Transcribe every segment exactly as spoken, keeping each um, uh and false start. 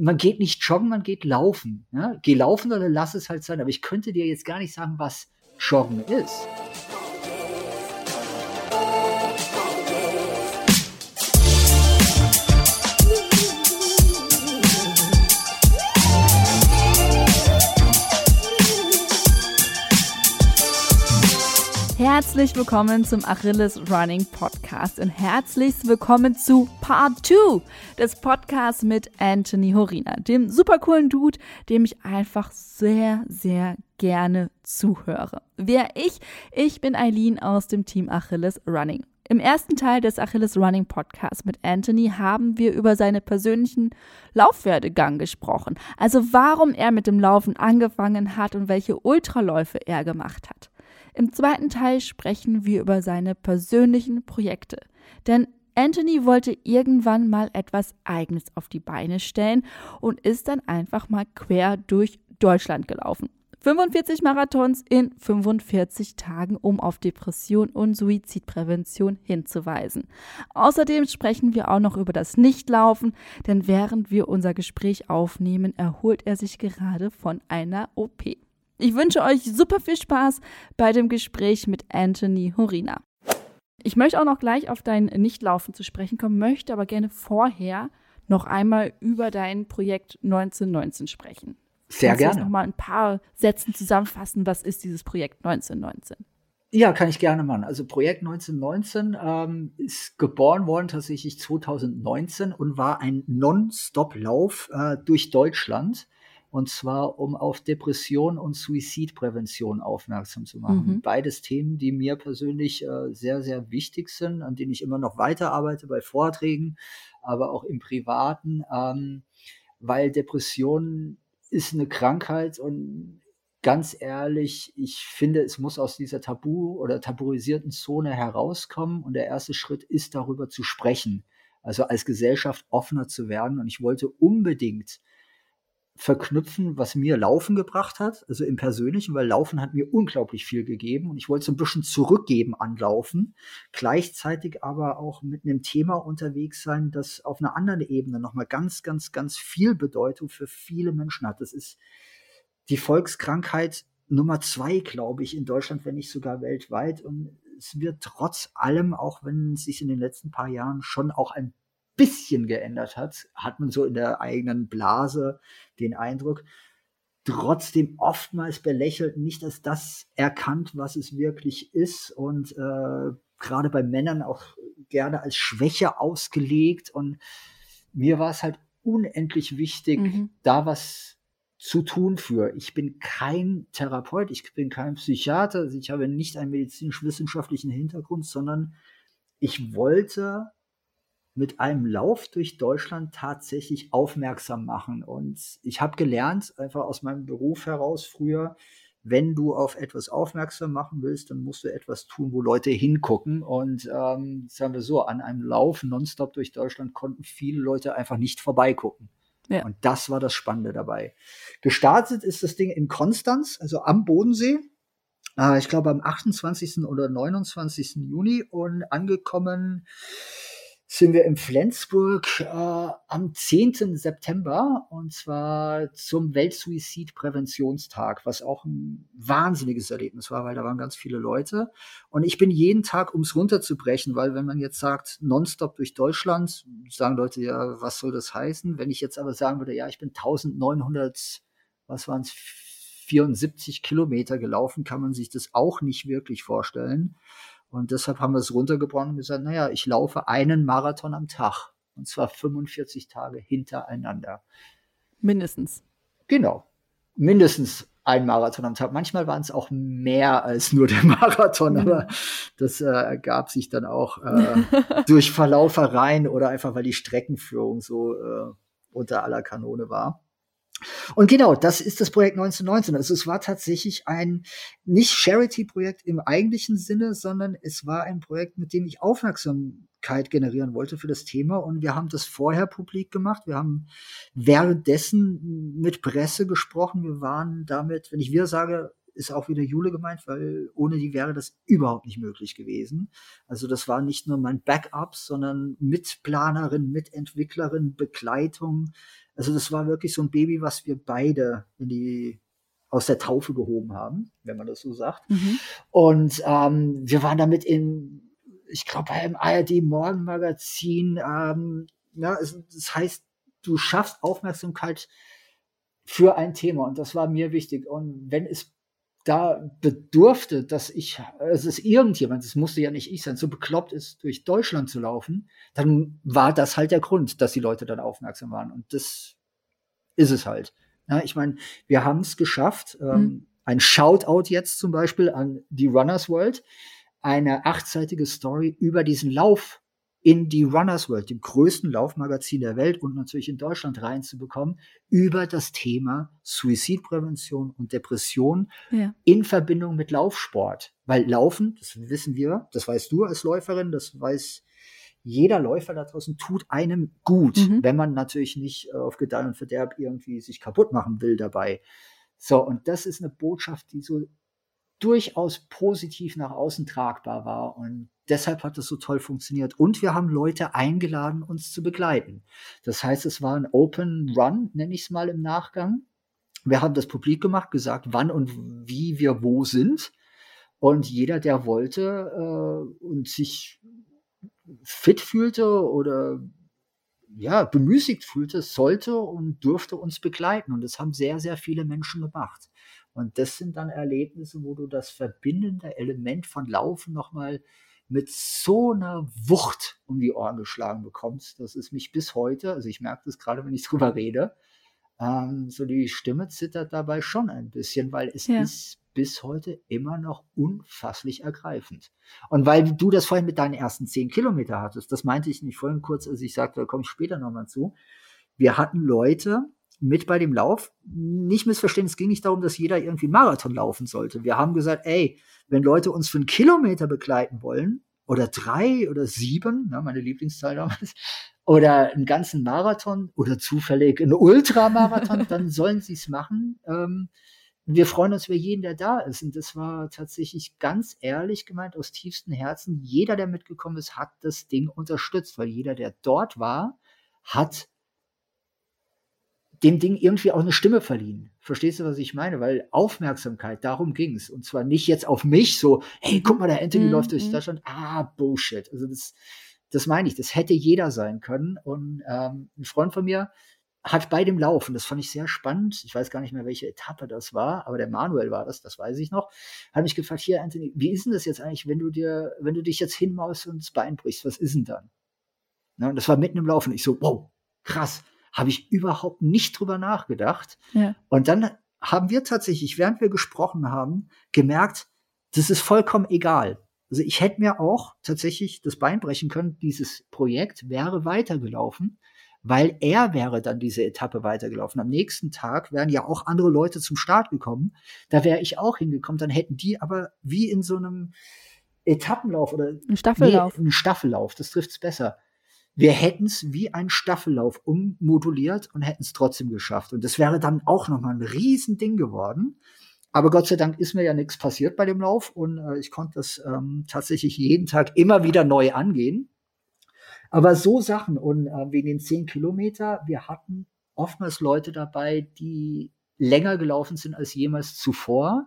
man geht nicht joggen, man geht laufen. Ja? Geh laufen oder lass es halt sein. Aber ich könnte dir jetzt gar nicht sagen, was Joggen ist. Herzlich willkommen zum Achilles Running Podcast und herzlich willkommen zu Part zwei des Podcasts mit Anthony Horina, dem super coolen Dude, dem ich einfach sehr, sehr gerne zuhöre. Wer ich? Ich bin Eileen aus dem Team Achilles Running. Im ersten Teil des Achilles Running Podcasts mit Anthony haben wir über seinen persönlichen Laufwerdegang gesprochen, also warum er mit dem Laufen angefangen hat und welche Ultraläufe er gemacht hat. Im zweiten Teil sprechen wir über seine persönlichen Projekte, denn Anthony wollte irgendwann mal etwas Eigenes auf die Beine stellen und ist dann einfach mal quer durch Deutschland gelaufen. fünfundvierzig Marathons in fünfundvierzig Tagen, um auf Depression und Suizidprävention hinzuweisen. Außerdem sprechen wir auch noch über das Nichtlaufen, denn während wir unser Gespräch aufnehmen, erholt er sich gerade von einer O P. Ich wünsche euch super viel Spaß bei dem Gespräch mit Anthony Horina. Ich möchte auch noch gleich auf dein Nichtlaufen zu sprechen kommen, möchte aber gerne vorher noch einmal über dein Projekt neunzehnhundertneunzehn sprechen. Sehr Kannst gerne. Du noch mal ein paar Sätzen zusammenfassen, was ist dieses Projekt neunzehnhundertneunzehn? Ja, kann ich gerne machen. Also Projekt neunzehnhundertneunzehn ähm, ist geboren worden tatsächlich zweitausendneunzehn und war ein Non-Stop-Lauf äh, durch Deutschland. Und zwar, um auf Depression und Suizidprävention aufmerksam zu machen. Mhm. Beides Themen, die mir persönlich äh, sehr, sehr wichtig sind, an denen ich immer noch weiterarbeite bei Vorträgen, aber auch im Privaten, ähm, weil Depression ist eine Krankheit und ganz ehrlich, ich finde, es muss aus dieser Tabu- oder tabuisierten Zone herauskommen und der erste Schritt ist, darüber zu sprechen, also als Gesellschaft offener zu werden. Und ich wollte unbedingt verknüpfen, was mir Laufen gebracht hat, also im Persönlichen, weil Laufen hat mir unglaublich viel gegeben und ich wollte so ein bisschen zurückgeben an Laufen, gleichzeitig aber auch mit einem Thema unterwegs sein, das auf einer anderen Ebene nochmal ganz, ganz, ganz viel Bedeutung für viele Menschen hat. Das ist die Volkskrankheit Nummer zwei, glaube ich, in Deutschland, wenn nicht sogar weltweit, und es wird trotz allem, auch wenn es sich in den letzten paar Jahren schon auch ein bisschen geändert hat, hat man so in der eigenen Blase den Eindruck, trotzdem oftmals belächelt, nicht als das erkannt, was es wirklich ist und äh, gerade bei Männern auch gerne als Schwäche ausgelegt. Und mir war es halt unendlich wichtig, mhm. da was zu tun für. Ich bin kein Therapeut, ich bin kein Psychiater, also ich habe nicht einen medizinisch-wissenschaftlichen Hintergrund, sondern ich wollte mit einem Lauf durch Deutschland tatsächlich aufmerksam machen. Und ich habe gelernt, einfach aus meinem Beruf heraus früher, wenn du auf etwas aufmerksam machen willst, dann musst du etwas tun, wo Leute hingucken. Und ähm, sagen wir so, an einem Lauf nonstop durch Deutschland konnten viele Leute einfach nicht vorbeigucken. Ja. Und das war das Spannende dabei. Gestartet ist das Ding in Konstanz, also am Bodensee. Äh, ich glaube am achtundzwanzigsten oder neunundzwanzigsten Juni und angekommen sind wir in Flensburg äh, am zehnten September und zwar zum Weltsuizidpräventionstag, was auch ein wahnsinniges Erlebnis war, weil da waren ganz viele Leute. Und ich bin jeden Tag, um es runterzubrechen, weil wenn man jetzt sagt, nonstop durch Deutschland, sagen Leute, ja, was soll das heißen? Wenn ich jetzt aber sagen würde, ja, ich bin neunzehnhundert, was waren es, vierundsiebzig Kilometer gelaufen, kann man sich das auch nicht wirklich vorstellen. Und deshalb haben wir es runtergebrochen und gesagt, naja, ich laufe einen Marathon am Tag. Und zwar fünfundvierzig Tage hintereinander. Mindestens. Genau. Mindestens ein Marathon am Tag. Manchmal waren es auch mehr als nur der Marathon, mhm. aber das äh, ergab sich dann auch äh, durch Verlaufereien oder einfach, weil die Streckenführung so äh, unter aller Kanone war. Und genau, das ist das Projekt neunzehnhundertneunzehn. Also es war tatsächlich ein nicht Charity-Projekt im eigentlichen Sinne, sondern es war ein Projekt, mit dem ich Aufmerksamkeit generieren wollte für das Thema. Und wir haben das vorher publik gemacht. Wir haben währenddessen mit Presse gesprochen. Wir waren damit, wenn ich wir sage, ist auch wieder Jule gemeint, weil ohne die wäre das überhaupt nicht möglich gewesen. Also das war nicht nur mein Backup, sondern Mitplanerin, Mitentwicklerin, Begleitung. Also das war wirklich so ein Baby, was wir beide in die aus der Taufe gehoben haben, wenn man das so sagt. Mhm. Und ähm, wir waren damit in, ich glaube, beim A R D-Morgenmagazin. Ähm, ja, es, das heißt, du schaffst Aufmerksamkeit für ein Thema. Und das war mir wichtig. Und wenn es da bedurfte, dass ich, also es ist irgendjemand, es musste ja nicht ich sein, so bekloppt ist, durch Deutschland zu laufen, dann war das halt der Grund, dass die Leute dann aufmerksam waren. Und das ist es halt. Ja, ich meine, wir haben es geschafft. Ähm, mhm. Ein Shoutout jetzt zum Beispiel an die Runners World, eine achtseitige Story über diesen Lauf in die Runners World, dem größten Laufmagazin der Welt und natürlich in Deutschland reinzubekommen, über das Thema Suizidprävention und Depression ja. in Verbindung mit Laufsport. Weil Laufen, das wissen wir, das weißt du als Läuferin, das weiß jeder Läufer da draußen, tut einem gut, mhm. wenn man natürlich nicht äh, auf Gedeih und Verderb irgendwie sich kaputt machen will dabei. So, und das ist eine Botschaft, die so durchaus positiv nach außen tragbar war, und deshalb hat es so toll funktioniert. Und wir haben Leute eingeladen, uns zu begleiten. Das heißt, es war ein Open Run, nenne ich es mal im Nachgang. Wir haben das publik gemacht, gesagt, wann und wie wir wo sind. Und jeder, der wollte äh, und sich fit fühlte oder ja, bemüßigt fühlte, sollte und durfte uns begleiten. Und das haben sehr, sehr viele Menschen gemacht. Und das sind dann Erlebnisse, wo du das verbindende Element von Laufen nochmal mit so einer Wucht um die Ohren geschlagen bekommst. Das ist mich bis heute, also ich merke das gerade, wenn ich drüber rede, ähm, so die Stimme zittert dabei schon ein bisschen, weil es ja. ist bis heute immer noch unfasslich ergreifend. Und weil du das vorhin mit deinen ersten zehn Kilometer hattest, das meinte ich nicht vorhin kurz, als ich sagte, da komme ich später nochmal zu. Wir hatten Leute mit bei dem Lauf, nicht missverstehen, es ging nicht darum, dass jeder irgendwie einen Marathon laufen sollte. Wir haben gesagt, ey, wenn Leute uns für einen Kilometer begleiten wollen, oder drei oder sieben, ja, meine Lieblingszahl damals, oder einen ganzen Marathon oder zufällig einen Ultramarathon, dann sollen sie es machen. Ähm, wir freuen uns über jeden, der da ist. Und das war tatsächlich ganz ehrlich gemeint, aus tiefstem Herzen. Jeder, der mitgekommen ist, hat das Ding unterstützt, weil jeder, der dort war, hat dem Ding irgendwie auch eine Stimme verliehen. Verstehst du, was ich meine? Weil Aufmerksamkeit, darum ging's. Und zwar nicht jetzt auf mich so, hey, guck mal, der Anthony mm-hmm. läuft durch Deutschland. Ah, Bullshit. Also das, das meine ich, das hätte jeder sein können. Und ähm, ein Freund von mir hat bei dem Lauf, und das fand ich sehr spannend, ich weiß gar nicht mehr, welche Etappe das war, aber der Manuel war das, das weiß ich noch, hat mich gefragt, hier, Anthony, wie ist denn das jetzt eigentlich, wenn du dir, wenn du dich jetzt hinmaust und das Bein brichst, was ist denn dann? Na, und das war mitten im Lauf und ich so, wow, krass. Habe ich überhaupt nicht drüber nachgedacht. Ja. Und dann haben wir tatsächlich, während wir gesprochen haben, gemerkt, das ist vollkommen egal. Also ich hätte mir auch tatsächlich das Bein brechen können. Dieses Projekt wäre weitergelaufen, weil er wäre dann diese Etappe weitergelaufen. Am nächsten Tag wären ja auch andere Leute zum Start gekommen. Da wäre ich auch hingekommen. Dann hätten die aber wie in so einem Etappenlauf oder ein Staffellauf. Nee, ein Staffellauf, das trifft's besser. Wir hätten es wie ein Staffellauf ummoduliert und hätten es trotzdem geschafft. Und das wäre dann auch nochmal ein Riesending geworden. Aber Gott sei Dank ist mir ja nichts passiert bei dem Lauf. Und äh, ich konnte das ähm, tatsächlich jeden Tag immer wieder neu angehen. Aber so Sachen. Und äh, wegen den zehn Kilometer, wir hatten oftmals Leute dabei, die länger gelaufen sind als jemals zuvor.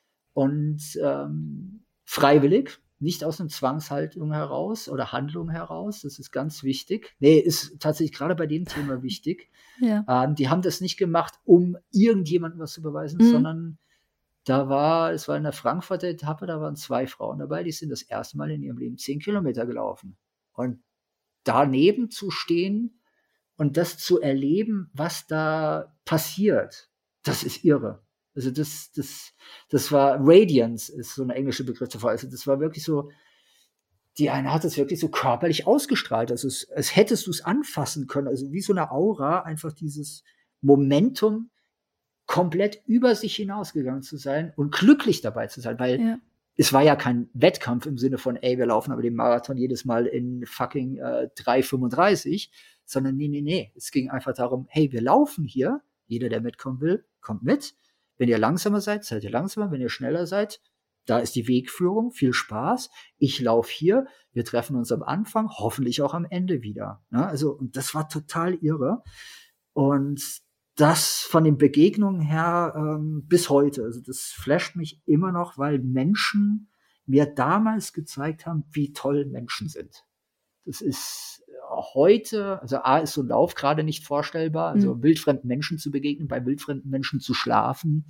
Und ähm, freiwillig. Nicht aus einer Zwangshaltung heraus oder Handlung heraus, das ist ganz wichtig. Nee, ist tatsächlich gerade bei dem Thema wichtig. Ja. Ähm, die haben das nicht gemacht, um irgendjemandem was zu beweisen, mhm. sondern da war, es war in der Frankfurter Etappe, da waren zwei Frauen dabei, die sind das erste Mal in ihrem Leben zehn Kilometer gelaufen. Und daneben zu stehen und das zu erleben, was da passiert, das ist irre. Also das, das, das war Radiance, ist so ein englischer Begriff dafür. Also das war wirklich so, die eine hat es wirklich so körperlich ausgestrahlt. Also es, als hättest du es anfassen können. Also wie so eine Aura, einfach dieses Momentum komplett über sich hinausgegangen zu sein und glücklich dabei zu sein. Weil ja. es war ja kein Wettkampf im Sinne von, ey, wir laufen aber den Marathon jedes Mal in fucking äh, drei fünfunddreißig, sondern nee, nee, nee. Es ging einfach darum, hey, wir laufen hier. Jeder, der mitkommen will, kommt mit. Wenn ihr langsamer seid, seid ihr langsamer. Wenn ihr schneller seid, da ist die Wegführung. Viel Spaß. Ich laufe hier. Wir treffen uns am Anfang, hoffentlich auch am Ende wieder. Ja, also, und das war total irre. Und das von den Begegnungen her ähm, bis heute, also das flasht mich immer noch, weil Menschen mir damals gezeigt haben, wie toll Menschen sind. Das ist heute, also A, ist so ein Lauf gerade nicht vorstellbar, also mhm. wildfremden Menschen zu begegnen, bei wildfremden Menschen zu schlafen,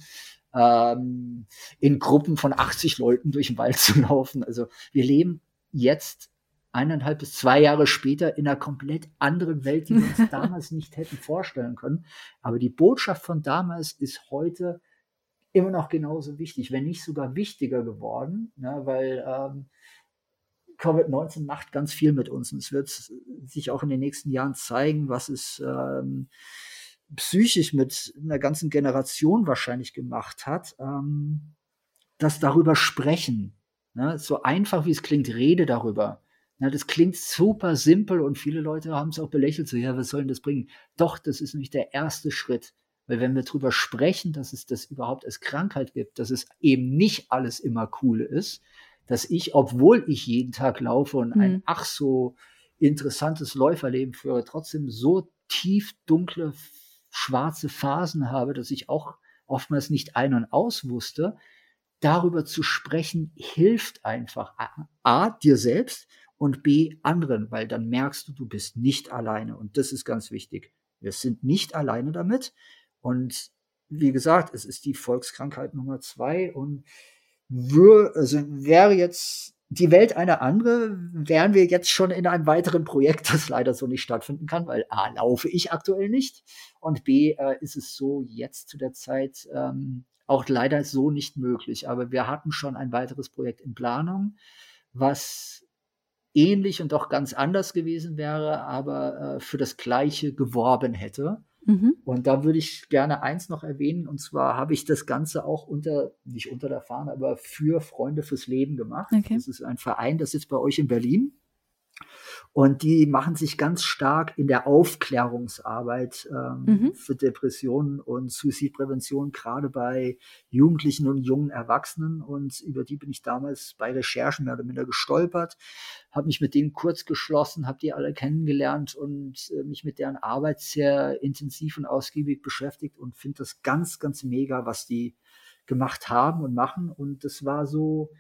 ähm, in Gruppen von achtzig Leuten durch den Wald zu laufen. Also wir leben jetzt eineinhalb bis zwei Jahre später in einer komplett anderen Welt, die wir uns damals nicht hätten vorstellen können. Aber die Botschaft von damals ist heute immer noch genauso wichtig, wenn nicht sogar wichtiger geworden, ne, weil ähm, Covid neunzehn macht ganz viel mit uns. Und es wird sich auch in den nächsten Jahren zeigen, was es ähm, psychisch mit einer ganzen Generation wahrscheinlich gemacht hat, ähm, dass darüber sprechen, ne, so einfach wie es klingt, rede darüber. Na, das klingt super simpel und viele Leute haben es auch belächelt, so, ja, was soll denn das bringen? Doch, das ist nämlich der erste Schritt. Weil wenn wir drüber sprechen, dass es das überhaupt als Krankheit gibt, dass es eben nicht alles immer cool ist, dass ich, obwohl ich jeden Tag laufe und mhm. ein ach so interessantes Läuferleben führe, trotzdem so tief dunkle, schwarze Phasen habe, dass ich auch oftmals nicht ein- und aus wusste, darüber zu sprechen, hilft einfach A, A dir selbst, und B, anderen, weil dann merkst du, du bist nicht alleine. Und das ist ganz wichtig. Wir sind nicht alleine damit. Und wie gesagt, es ist die Volkskrankheit Nummer zwei. Und wür, also wäre jetzt die Welt eine andere, wären wir jetzt schon in einem weiteren Projekt, das leider so nicht stattfinden kann, weil A, laufe ich aktuell nicht. Und B, äh, ist es so jetzt zu der Zeit ähm, auch leider so nicht möglich. Aber wir hatten schon ein weiteres Projekt in Planung, was ähnlich und doch ganz anders gewesen wäre, aber äh, für das Gleiche geworben hätte. Mhm. Und da würde ich gerne eins noch erwähnen, und zwar habe ich das Ganze auch unter, nicht unter der Fahne, aber für Freunde fürs Leben gemacht. Okay. Das ist ein Verein, das sitzt bei euch in Berlin. Und die machen sich ganz stark in der Aufklärungsarbeit ähm, mhm. für Depressionen und Suizidprävention, gerade bei Jugendlichen und jungen Erwachsenen. Und über die bin ich damals bei Recherchen mehr oder minder gestolpert, habe mich mit denen kurz geschlossen, habe die alle kennengelernt und äh, mich mit deren Arbeit sehr intensiv und ausgiebig beschäftigt und finde das ganz, ganz mega, was die gemacht haben und machen. Und das war so,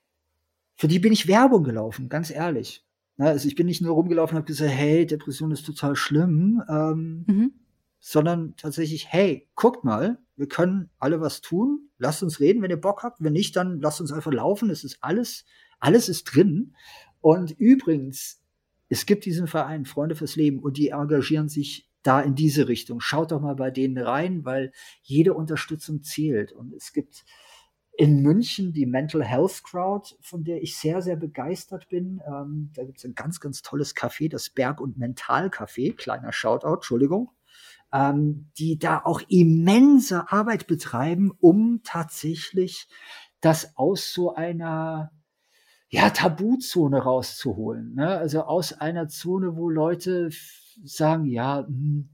für die bin ich Werbung gelaufen, ganz ehrlich. Also ich bin nicht nur rumgelaufen und habe gesagt, hey, Depression ist total schlimm, ähm, mhm. sondern tatsächlich, hey, guckt mal, wir können alle was tun, lasst uns reden, wenn ihr Bock habt, wenn nicht, dann lasst uns einfach laufen, es ist alles, alles ist drin. Und übrigens, es gibt diesen Verein, Freunde fürs Leben, und die engagieren sich da in diese Richtung. Schaut doch mal bei denen rein, weil jede Unterstützung zählt. Und es gibt in München die Mental Health Crowd, von der ich sehr, sehr begeistert bin. Ähm, da gibt es ein ganz, ganz tolles Café, das Berg- und Mental-Café, kleiner Shoutout, Entschuldigung, ähm, die da auch immense Arbeit betreiben, um tatsächlich das aus so einer ja, Tabuzone rauszuholen. Ne? Also aus einer Zone, wo Leute f- sagen, ja, mh,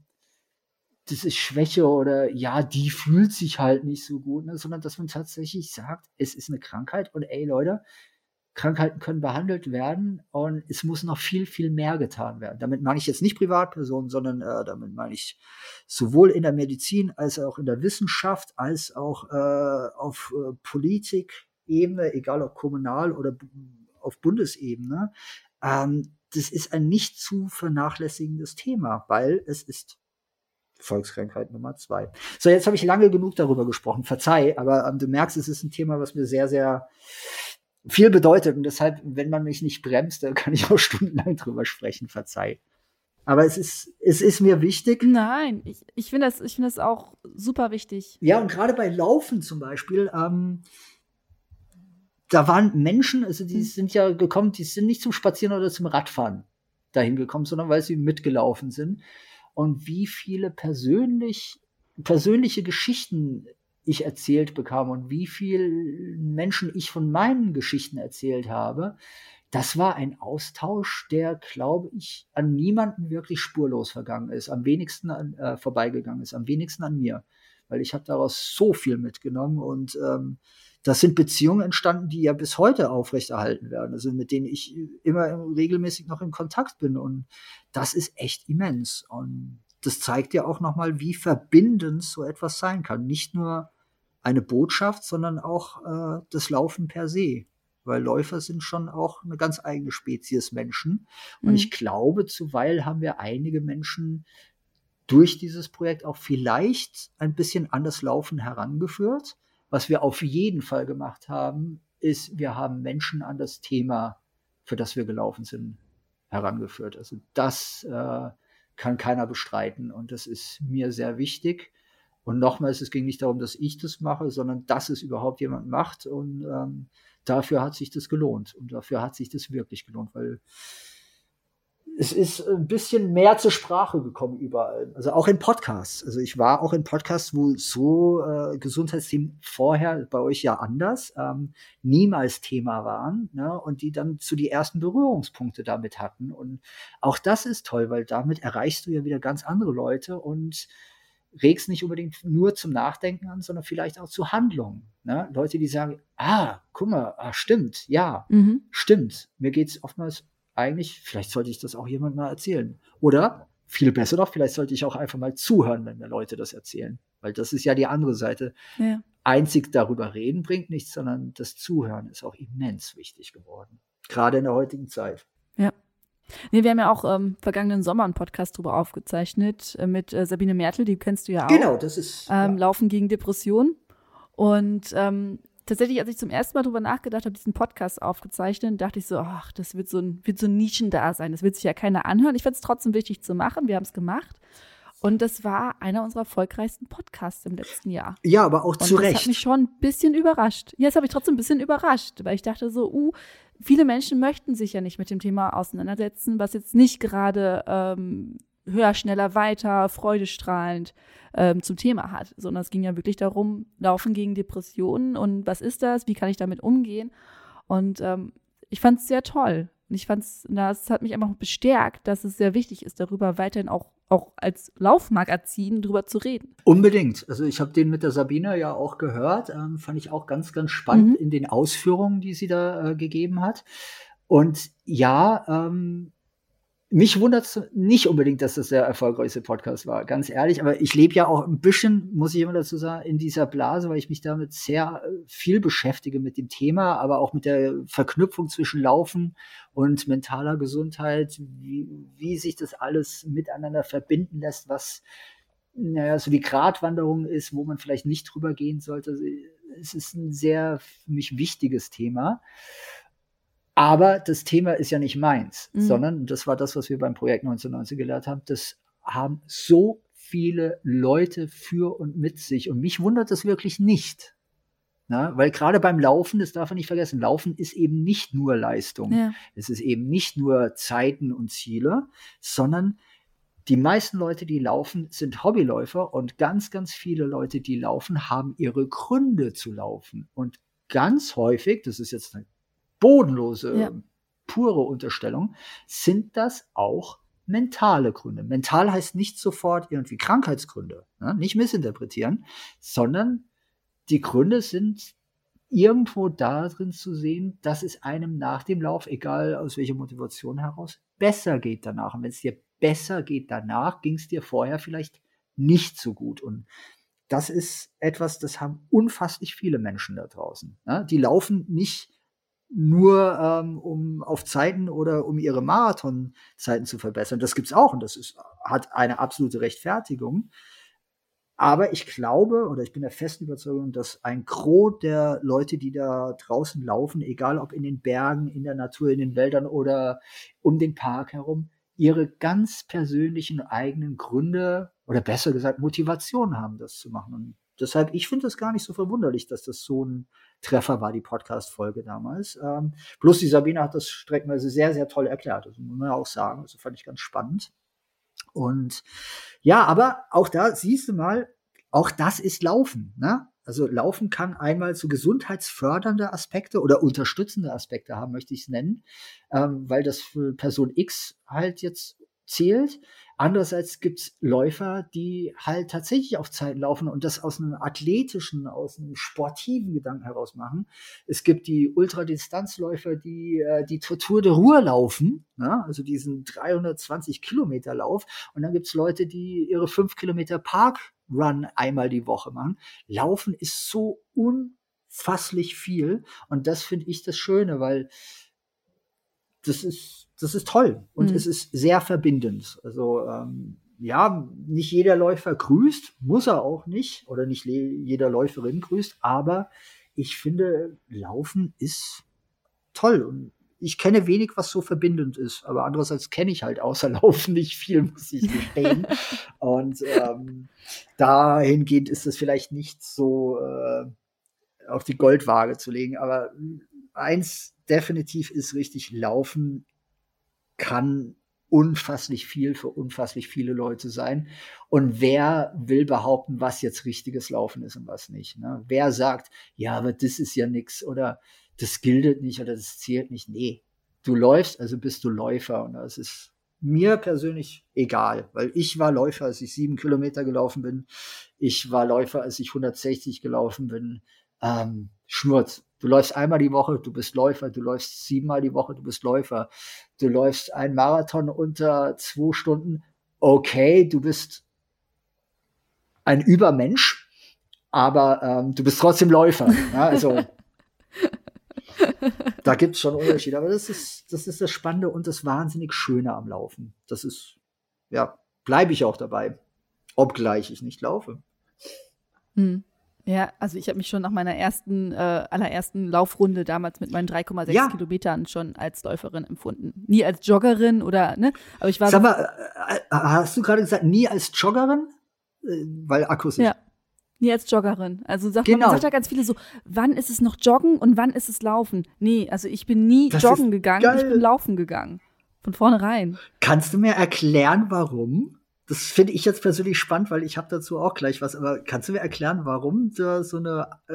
das ist Schwäche oder ja, die fühlt sich halt nicht so gut, ne? Sondern dass man tatsächlich sagt, es ist eine Krankheit und ey Leute, Krankheiten können behandelt werden und es muss noch viel, viel mehr getan werden. Damit meine ich jetzt nicht Privatpersonen, sondern äh, damit meine ich sowohl in der Medizin als auch in der Wissenschaft, als auch äh, auf äh, Politikebene, egal ob kommunal oder b- auf Bundesebene. Ähm, das ist ein nicht zu vernachlässigendes Thema, weil es ist Volkskrankheit Nummer zwei. So, jetzt habe ich lange genug darüber gesprochen. Verzeih, aber ähm, du merkst, es ist ein Thema, was mir sehr, sehr viel bedeutet. Und deshalb, wenn man mich nicht bremst, dann kann ich auch stundenlang drüber sprechen. Verzeih. Aber es ist, es ist mir wichtig. Nein, ich, ich finde das, ich finde das auch super wichtig. Ja, und gerade bei Laufen zum Beispiel, ähm, da waren Menschen, also die hm. sind ja gekommen, die sind nicht zum Spazieren oder zum Radfahren dahin gekommen, sondern weil sie mitgelaufen sind. Und wie viele persönlich, persönliche Geschichten ich erzählt bekam und wie vielen Menschen ich von meinen Geschichten erzählt habe, das war ein Austausch, der, glaube ich, an niemanden wirklich spurlos vergangen ist, am wenigsten an, äh, vorbeigegangen ist, am wenigsten an mir. Weil ich habe daraus so viel mitgenommen und ähm, das sind Beziehungen entstanden, die ja bis heute aufrechterhalten werden, also mit denen ich immer regelmäßig noch in Kontakt bin und das ist echt immens. Und das zeigt ja auch nochmal, wie verbindend so etwas sein kann. Nicht nur eine Botschaft, sondern auch äh, das Laufen per se. Weil Läufer sind schon auch eine ganz eigene Spezies Menschen. Und Mhm. ich glaube, zuweilen haben wir einige Menschen durch dieses Projekt auch vielleicht ein bisschen an das Laufen herangeführt. Was wir auf jeden Fall gemacht haben, ist, wir haben Menschen an das Thema, für das wir gelaufen sind, herangeführt. Also das äh, kann keiner bestreiten und das ist mir sehr wichtig. Und nochmals, es ging nicht darum, dass ich das mache, sondern dass es überhaupt jemand macht und ähm, dafür hat sich das gelohnt und dafür hat sich das wirklich gelohnt, weil es ist ein bisschen mehr zur Sprache gekommen überall. Also auch in Podcasts. Also ich war auch in Podcasts, wo so äh, Gesundheitsthemen vorher bei euch ja anders ähm, niemals Thema waren, ne? Und die dann zu die ersten Berührungspunkte damit hatten. Und auch das ist toll, weil damit erreichst du ja wieder ganz andere Leute und regst nicht unbedingt nur zum Nachdenken an, sondern vielleicht auch zu Handlungen. Ne? Leute, die sagen, ah, guck mal, ah, stimmt, ja, Mhm. stimmt. Mir geht's oftmals eigentlich, vielleicht sollte ich das auch jemand mal erzählen. Oder viel besser doch, vielleicht sollte ich auch einfach mal zuhören, wenn mir Leute das erzählen. Weil das ist ja die andere Seite. Ja. Einzig darüber reden bringt nichts, sondern das Zuhören ist auch immens wichtig geworden. Gerade in der heutigen Zeit. Ja. Nee, wir haben ja auch ähm, vergangenen Sommer einen Podcast drüber aufgezeichnet äh, mit äh, Sabine Mertel, die kennst du ja auch. Genau, das ist Ähm, ja. Laufen gegen Depressionen. Und ähm, tatsächlich, als ich zum ersten Mal drüber nachgedacht habe, diesen Podcast aufgezeichnet, dachte ich so, ach, das wird so ein, wird so ein Nischendasein. Das wird sich ja keiner anhören. Ich fand es trotzdem wichtig zu machen. Wir haben es gemacht. Und das war einer unserer erfolgreichsten Podcasts im letzten Jahr. Ja, aber auch Und zu das Recht. hat mich schon ein bisschen überrascht. Ja, das habe ich trotzdem ein bisschen überrascht, weil ich dachte so, uh, viele Menschen möchten sich ja nicht mit dem Thema auseinandersetzen, was jetzt nicht gerade ähm, höher, schneller, weiter, freudestrahlend ähm, zum Thema hat, sondern es ging ja wirklich darum, Laufen gegen Depressionen und was ist das, wie kann ich damit umgehen? Und ähm, ich fand es sehr toll. Und ich fand es, das hat mich einfach bestärkt, dass es sehr wichtig ist, darüber weiterhin auch, auch als Laufmagazin drüber zu reden. Unbedingt. Also ich habe den mit der Sabine ja auch gehört. Ähm, fand ich auch ganz, ganz spannend Mhm. in den Ausführungen, die sie da äh, gegeben hat. Und ja, ähm, mich wundert es nicht unbedingt, dass das der erfolgreichste Podcast war, ganz ehrlich. Aber ich lebe ja auch ein bisschen, muss ich immer dazu sagen, in dieser Blase, weil ich mich damit sehr äh, viel beschäftige mit dem Thema, aber auch mit der Verknüpfung zwischen Laufen und mentaler Gesundheit, wie, wie sich das alles miteinander verbinden lässt, was naja, so die Gratwanderung ist, wo man vielleicht nicht drüber gehen sollte. Es ist ein sehr für mich wichtiges Thema. Aber das Thema ist ja nicht meins, Mhm. sondern das war das, was wir beim Projekt neunzehnhundertneunzig gelernt haben. Das haben so viele Leute für und mit sich. Und mich wundert das wirklich nicht. Na, weil gerade beim Laufen, das darf man nicht vergessen, Laufen ist eben nicht nur Leistung. Ja. Es ist eben nicht nur Zeiten und Ziele, sondern die meisten Leute, die laufen, sind Hobbyläufer und ganz, ganz viele Leute, die laufen, haben ihre Gründe zu laufen. Und ganz häufig, das ist jetzt eine bodenlose, Ja. pure Unterstellung, sind das auch mentale Gründe. Mental heißt nicht sofort irgendwie Krankheitsgründe, ne? Nicht missinterpretieren, sondern die Gründe sind irgendwo darin zu sehen, dass es einem nach dem Lauf, egal aus welcher Motivation heraus, besser geht danach. Und wenn es dir besser geht danach, ging es dir vorher vielleicht nicht so gut. Und das ist etwas, das haben unfasslich viele Menschen da draußen. Ne? Die laufen nicht nur ähm, um auf Zeiten oder um ihre Marathonzeiten zu verbessern. Das gibt's auch und das ist, hat eine absolute Rechtfertigung. Aber ich glaube oder ich bin der festen Überzeugung, dass ein Gros der Leute, die da draußen laufen, egal ob in den Bergen, in der Natur, in den Wäldern oder um den Park herum, ihre ganz persönlichen eigenen Gründe oder besser gesagt Motivationen haben, das zu machen. Und deshalb, ich finde das gar nicht so verwunderlich, dass das so ein Treffer war, die Podcast-Folge damals. Ähm, bloß die Sabine hat das streckenweise sehr, sehr toll erklärt. Das muss man ja auch sagen. Also fand ich ganz spannend. Und ja, aber auch da siehst du mal, auch das ist Laufen. Ne? Also Laufen kann einmal so gesundheitsfördernde Aspekte oder unterstützende Aspekte haben, möchte ich es nennen, ähm, weil das für Person X halt jetzt zählt. Andererseits gibt's Läufer, die halt tatsächlich auf Zeit laufen und das aus einem athletischen, aus einem sportiven Gedanken heraus machen. Es gibt die Ultradistanzläufer, die äh, die Tour de Ruhr laufen, ne? Also diesen dreihundertzwanzig Kilometer Lauf. Und dann gibt's Leute, die ihre fünf Kilometer Parkrun einmal die Woche machen. Laufen ist so unfasslich viel und das finde ich das Schöne, weil das ist Das ist toll und mhm. es ist sehr verbindend. Also ähm, ja, nicht jeder Läufer grüßt, muss er auch nicht, oder nicht le- jeder Läuferin grüßt, aber ich finde, Laufen ist toll und ich kenne wenig, was so verbindend ist, aber andererseits kenne ich halt außer Laufen nicht viel, muss ich gestehen. Und ähm, dahingehend ist es vielleicht nicht so äh, auf die Goldwaage zu legen, aber eins definitiv ist richtig, Laufen kann unfasslich viel für unfasslich viele Leute sein. Und wer will behaupten, was jetzt richtiges Laufen ist und was nicht? Ne? Wer sagt, ja, aber das ist ja nix oder das gilt nicht oder das zählt nicht? Nee, du läufst, also bist du Läufer. Und das ist mir persönlich egal, weil ich war Läufer, als ich sieben Kilometer gelaufen bin. Ich war Läufer, als ich hundertsechzig gelaufen bin. Ähm, Schnurz. Du läufst einmal die Woche, du bist Läufer. Du läufst siebenmal die Woche, du bist Läufer. Du läufst einen Marathon unter zwei Stunden. Okay, du bist ein Übermensch, aber ähm, du bist trotzdem Läufer. Ja, also da gibt's schon Unterschiede. Aber das ist, das ist das Spannende und das wahnsinnig Schöne am Laufen. Das ist, ja, bleibe ich auch dabei, obgleich ich nicht laufe. Hm. Ja, also ich habe mich schon nach meiner ersten, äh, allerersten Laufrunde damals mit meinen drei Komma sechs Ja. Kilometern schon als Läuferin empfunden. Nie als Joggerin oder, ne? Aber ich war Sag so, mal, äh, äh, hast du gerade gesagt, nie als Joggerin? Äh, weil akustisch. ja, nie als Joggerin. Also sagt Genau. man sagt ja ganz viele so, wann ist es noch Joggen und wann ist es Laufen? Nee, also ich bin nie Das joggen ist gegangen, geil. ich bin laufen gegangen. Von vornherein. Kannst du mir erklären, warum? Das finde ich jetzt persönlich spannend, weil ich habe dazu auch gleich was. Aber kannst du mir erklären, warum da so eine äh,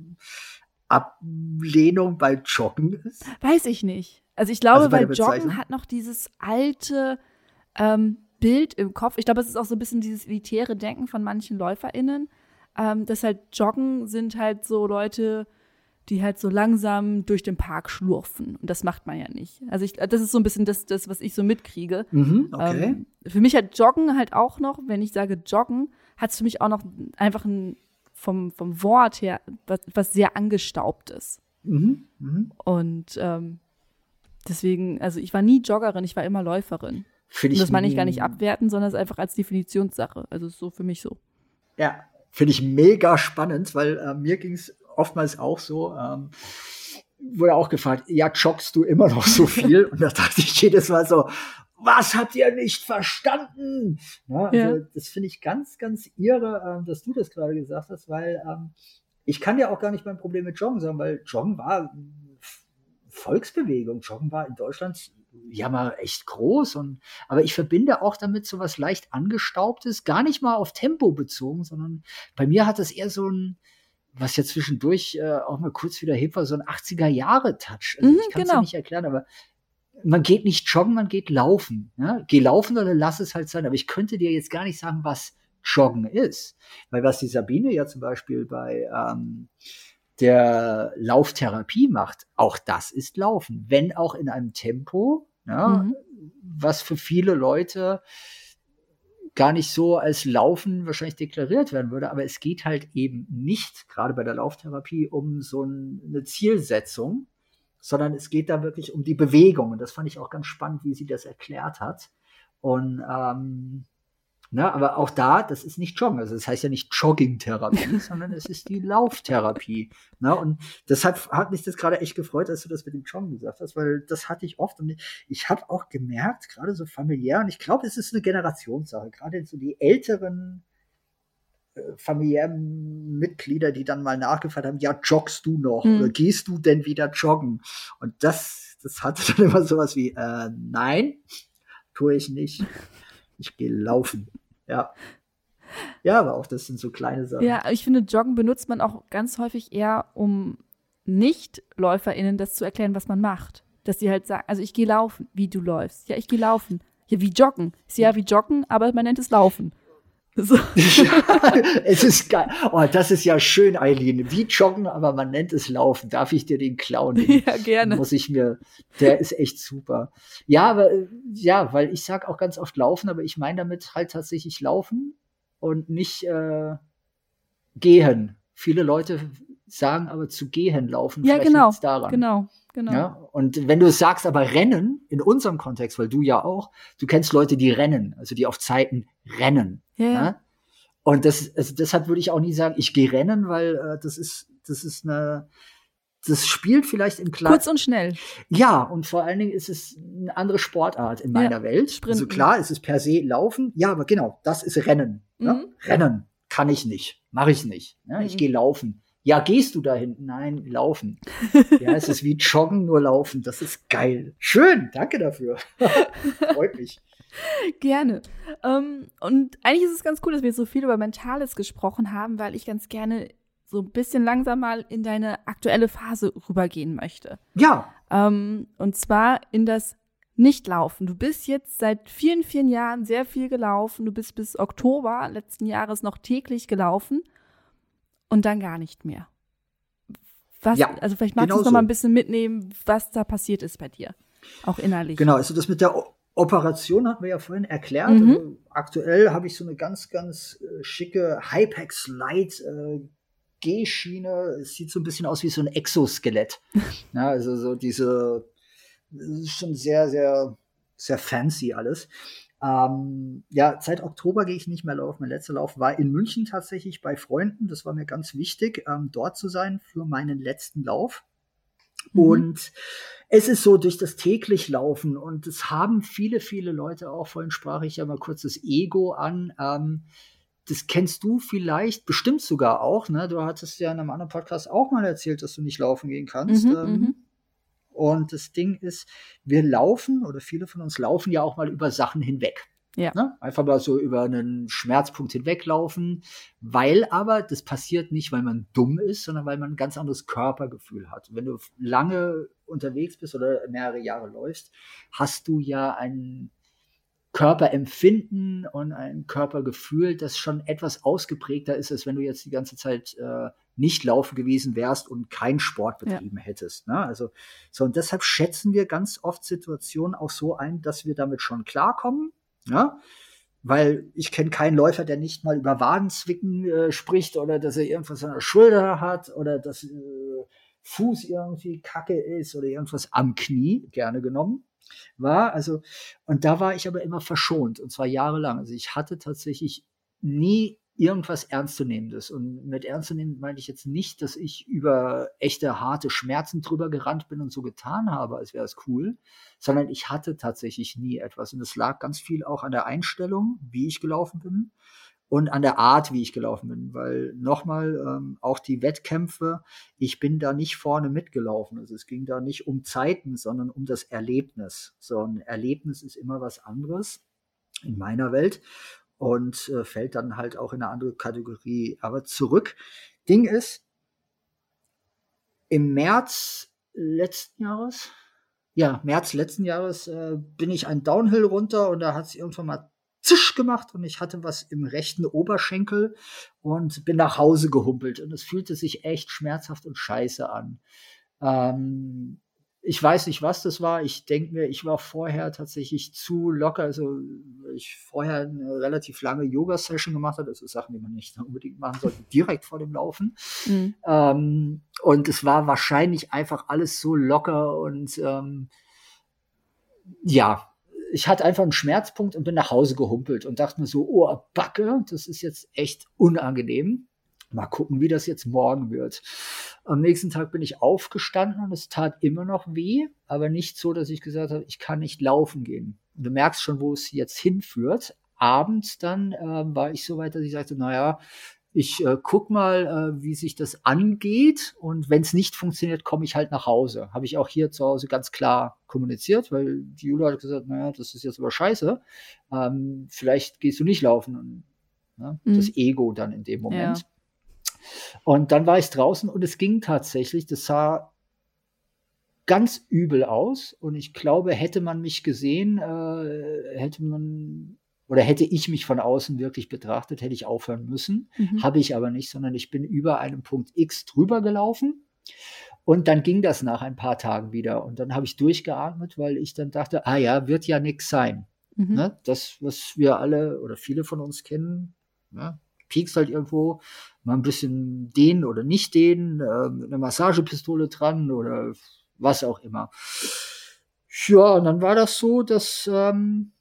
Ablehnung bei Joggen ist? Weiß ich nicht. Also ich glaube, Also bei weil der Joggen Bezeichnung? hat noch dieses alte ähm, Bild im Kopf. Ich glaube, es ist auch so ein bisschen dieses elitäre Denken von manchen LäuferInnen, ähm, dass halt Joggen sind halt so Leute, die halt so langsam durch den Park schlurfen. Und das macht man ja nicht. Also ich, das ist so ein bisschen das, das was ich so mitkriege. Mhm, okay. Ähm, für mich hat Joggen halt auch noch, wenn ich sage Joggen, hat es für mich auch noch einfach ein, vom, vom Wort her was, was sehr angestaubtes. Mhm, mhm. Und ähm, deswegen, also ich war nie Joggerin, ich war immer Läuferin. Find Und ich das meine ich gar m- nicht abwerten, sondern es ist einfach als Definitionssache. Also es ist so für mich so. Ja, finde ich mega spannend, weil äh, mir ging es oftmals auch so, ähm, wurde auch gefragt, ja, joggst du immer noch so viel? Und da dachte ich jedes Mal so, was habt ihr nicht verstanden? Ja, also Ja. das finde ich ganz, ganz irre, ähm, dass du das gerade gesagt hast, weil ähm, ich kann ja auch gar nicht mein Problem mit Joggen sagen, weil Joggen war F- Volksbewegung. Joggen war in Deutschland ja mal echt groß. Und, aber ich verbinde auch damit so was leicht Angestaubtes, gar nicht mal auf Tempo bezogen, sondern bei mir hat das eher so ein, was ja zwischendurch äh, auch mal kurz wieder hip war, so ein achtziger-Jahre-Touch. Also Mhm, ich kann es genau. ja nicht erklären, aber man geht nicht joggen, man geht laufen. Ja? Geh laufen oder lass es halt sein. Aber ich könnte dir jetzt gar nicht sagen, was Joggen ist. Weil was die Sabine ja zum Beispiel bei ähm, der Lauftherapie macht, auch das ist Laufen. Wenn auch in einem Tempo, ja, Mhm. was für viele Leute gar nicht so als Laufen wahrscheinlich deklariert werden würde, aber es geht halt eben nicht, gerade bei der Lauftherapie, um so ein, eine Zielsetzung, sondern es geht da wirklich um die Bewegung. Und das fand ich auch ganz spannend, wie sie das erklärt hat. Und ähm, ne, aber auch da, das ist nicht Joggen. Also das heißt ja nicht Jogging-Therapie, sondern es ist die Lauftherapie. Ne? Und deshalb hat mich das gerade echt gefreut, dass du das mit dem Joggen gesagt hast, weil das hatte ich oft. Und ich habe auch gemerkt, gerade so familiär, und ich glaube, es ist eine Generationssache, gerade so die älteren äh, familiären Mitglieder, die dann mal nachgefragt haben, ja, joggst du noch? Mhm. Oder gehst du denn wieder joggen? Und das, das hatte dann immer sowas wie, äh, nein, tue ich nicht. Ich gehe laufen. Ja. Ja, aber auch das sind so kleine Sachen. Ja, ich finde, Joggen benutzt man auch ganz häufig eher, um Nicht-LäuferInnen das zu erklären, was man macht. Dass die halt sagen, also ich gehe laufen, wie du läufst. Ja, ich gehe laufen. Ja, wie Joggen. Ist ja wie Joggen, aber man nennt es Laufen. So. Es ist geil. Oh, das ist ja schön, Eileen. Wie Joggen, aber man nennt es Laufen. Darf ich dir den klauen? Den ja, gerne. Muss ich mir, der ist echt super. Ja, aber, ja, weil ich sag auch ganz oft Laufen, aber ich meine damit halt tatsächlich Laufen und nicht äh, gehen. Viele Leute sagen aber zu gehen laufen. Ja, Vielleicht genau. liegt's daran. Genau. Genau. Ja, und wenn du es sagst, aber Rennen, in unserem Kontext, weil du ja auch, du kennst Leute, die rennen, also die auf Zeiten rennen. Ja, ja. Ja? Und das, also deshalb würde ich auch nie sagen, ich gehe rennen, weil äh, das ist, das ist eine, das spielt vielleicht in kleinen. Kurz und schnell. Ja, und vor allen Dingen ist es eine andere Sportart in meiner ja, Welt. Sprinten. Also klar, es ist per se Laufen, ja, aber genau, das ist Rennen. Mhm. Ja? Rennen kann ich nicht, mache ich nicht. Ja? Mhm. Ich gehe laufen. Ja, gehst du da hinten? Nein, laufen. Ja, es ist wie Joggen, nur laufen. Das ist geil. Schön, danke dafür. Freut mich. Gerne. Ähm, und eigentlich ist es ganz cool, dass wir so viel über Mentales gesprochen haben, weil ich ganz gerne so ein bisschen langsam mal in deine aktuelle Phase rübergehen möchte. Ja. Ähm, und zwar in das Nichtlaufen. Du bist jetzt seit vielen, vielen Jahren sehr viel gelaufen. Du bist bis Oktober letzten Jahres noch täglich gelaufen. Und dann gar nicht mehr. Was, ja, also vielleicht magst du uns noch mal ein bisschen mitnehmen, was da passiert ist bei dir, auch innerlich. Genau, also das mit der o- Operation hatten wir ja vorhin erklärt. Mhm. Also aktuell habe ich so eine ganz, ganz äh, schicke Hypex Light äh, G-Schiene. Es sieht so ein bisschen aus wie so ein Exoskelett. Ja, also so diese, das ist schon sehr, sehr, sehr fancy alles. Ähm, ja, seit Oktober gehe ich nicht mehr laufen. Mein letzter Lauf war in München tatsächlich bei Freunden. Das war mir ganz wichtig, ähm, dort zu sein für meinen letzten Lauf. Mhm. Und es ist so, durch das täglich Laufen, und das haben viele, viele Leute auch, vorhin sprach ich ja mal kurz das Ego an, ähm, das kennst du vielleicht, bestimmt sogar auch, ne? Du hattest ja in einem anderen Podcast auch mal erzählt, dass du nicht laufen gehen kannst. Mhm, ähm, Und das Ding ist, wir laufen, oder viele von uns laufen ja auch mal über Sachen hinweg. Ja. Ne? Einfach mal so über einen Schmerzpunkt hinweglaufen, weil aber das passiert nicht, weil man dumm ist, sondern weil man ein ganz anderes Körpergefühl hat. Wenn du lange unterwegs bist oder mehrere Jahre läufst, hast du ja ein Körperempfinden und ein Körpergefühl, das schon etwas ausgeprägter ist, als wenn du jetzt die ganze Zeit äh, nicht laufen gewesen wärst und keinen Sport betrieben ja. hättest. Ne? Also so, und deshalb schätzen wir ganz oft Situationen auch so ein, dass wir damit schon klarkommen. Ja? Weil ich kenne keinen Läufer, der nicht mal über Wadenzwicken äh, spricht oder dass er irgendwas an der Schulter hat oder dass äh, Fuß irgendwie kacke ist oder irgendwas am Knie, gerne genommen. War, also, und da war ich aber immer verschont, und zwar jahrelang. Also ich hatte tatsächlich nie irgendwas Ernstzunehmendes. Und mit Ernstzunehmend meine ich jetzt nicht, dass ich über echte, harte Schmerzen drüber gerannt bin und so getan habe, als wäre es cool, sondern ich hatte tatsächlich nie etwas. Und es lag ganz viel auch an der Einstellung, wie ich gelaufen bin, und an der Art, wie ich gelaufen bin, weil nochmal, ähm, auch die Wettkämpfe, ich bin da nicht vorne mitgelaufen. Also es ging da nicht um Zeiten, sondern um das Erlebnis. So ein Erlebnis ist immer was anderes in meiner Welt und äh, fällt dann halt auch in eine andere Kategorie. Aber zurück, Ding ist, im März letzten Jahres, ja, März letzten Jahres äh, bin ich einen Downhill runter und da hat es irgendwann mal zisch gemacht und ich hatte was im rechten Oberschenkel und bin nach Hause gehumpelt und es fühlte sich echt schmerzhaft und scheiße an. Ähm, ich weiß nicht, was das war. Ich denke mir, ich war vorher tatsächlich zu locker, also ich vorher eine relativ lange Yoga-Session gemacht habe, das ist Sachen, die man nicht unbedingt machen sollte, direkt vor dem Laufen. Mhm. Ähm, und es war wahrscheinlich einfach alles so locker und ähm, ja, ich hatte einfach einen Schmerzpunkt und bin nach Hause gehumpelt und dachte mir so, oh, Backe, das ist jetzt echt unangenehm. Mal gucken, wie das jetzt morgen wird. Am nächsten Tag bin ich aufgestanden und es tat immer noch weh, aber nicht so, dass ich gesagt habe, ich kann nicht laufen gehen. Und du merkst schon, wo es jetzt hinführt. Abends dann äh, war ich so weit, dass ich sagte, naja, ich äh, guck mal, äh, wie sich das angeht und wenn es nicht funktioniert, komme ich halt nach Hause. Habe ich auch hier zu Hause ganz klar kommuniziert, weil die Julia hat gesagt, naja, das ist jetzt aber scheiße. Ähm, vielleicht gehst du nicht laufen. Und, ne, mhm. Das Ego dann in dem Moment. Ja. Und dann war ich draußen und es ging tatsächlich, das sah ganz übel aus und ich glaube, hätte man mich gesehen, äh, hätte man oder hätte ich mich von außen wirklich betrachtet, hätte ich aufhören müssen. Mhm. Habe ich aber nicht, sondern ich bin über einem Punkt X drüber gelaufen und dann ging das nach ein paar Tagen wieder und dann habe ich durchgeatmet, weil ich dann dachte, ah ja, wird ja nix sein. Mhm. Ne? Das, was wir alle oder viele von uns kennen, ne? Piekst halt irgendwo, mal ein bisschen dehnen oder nicht dehnen, äh, mit einer Massagepistole dran oder was auch immer. Ja, und dann war das so, dass ähm,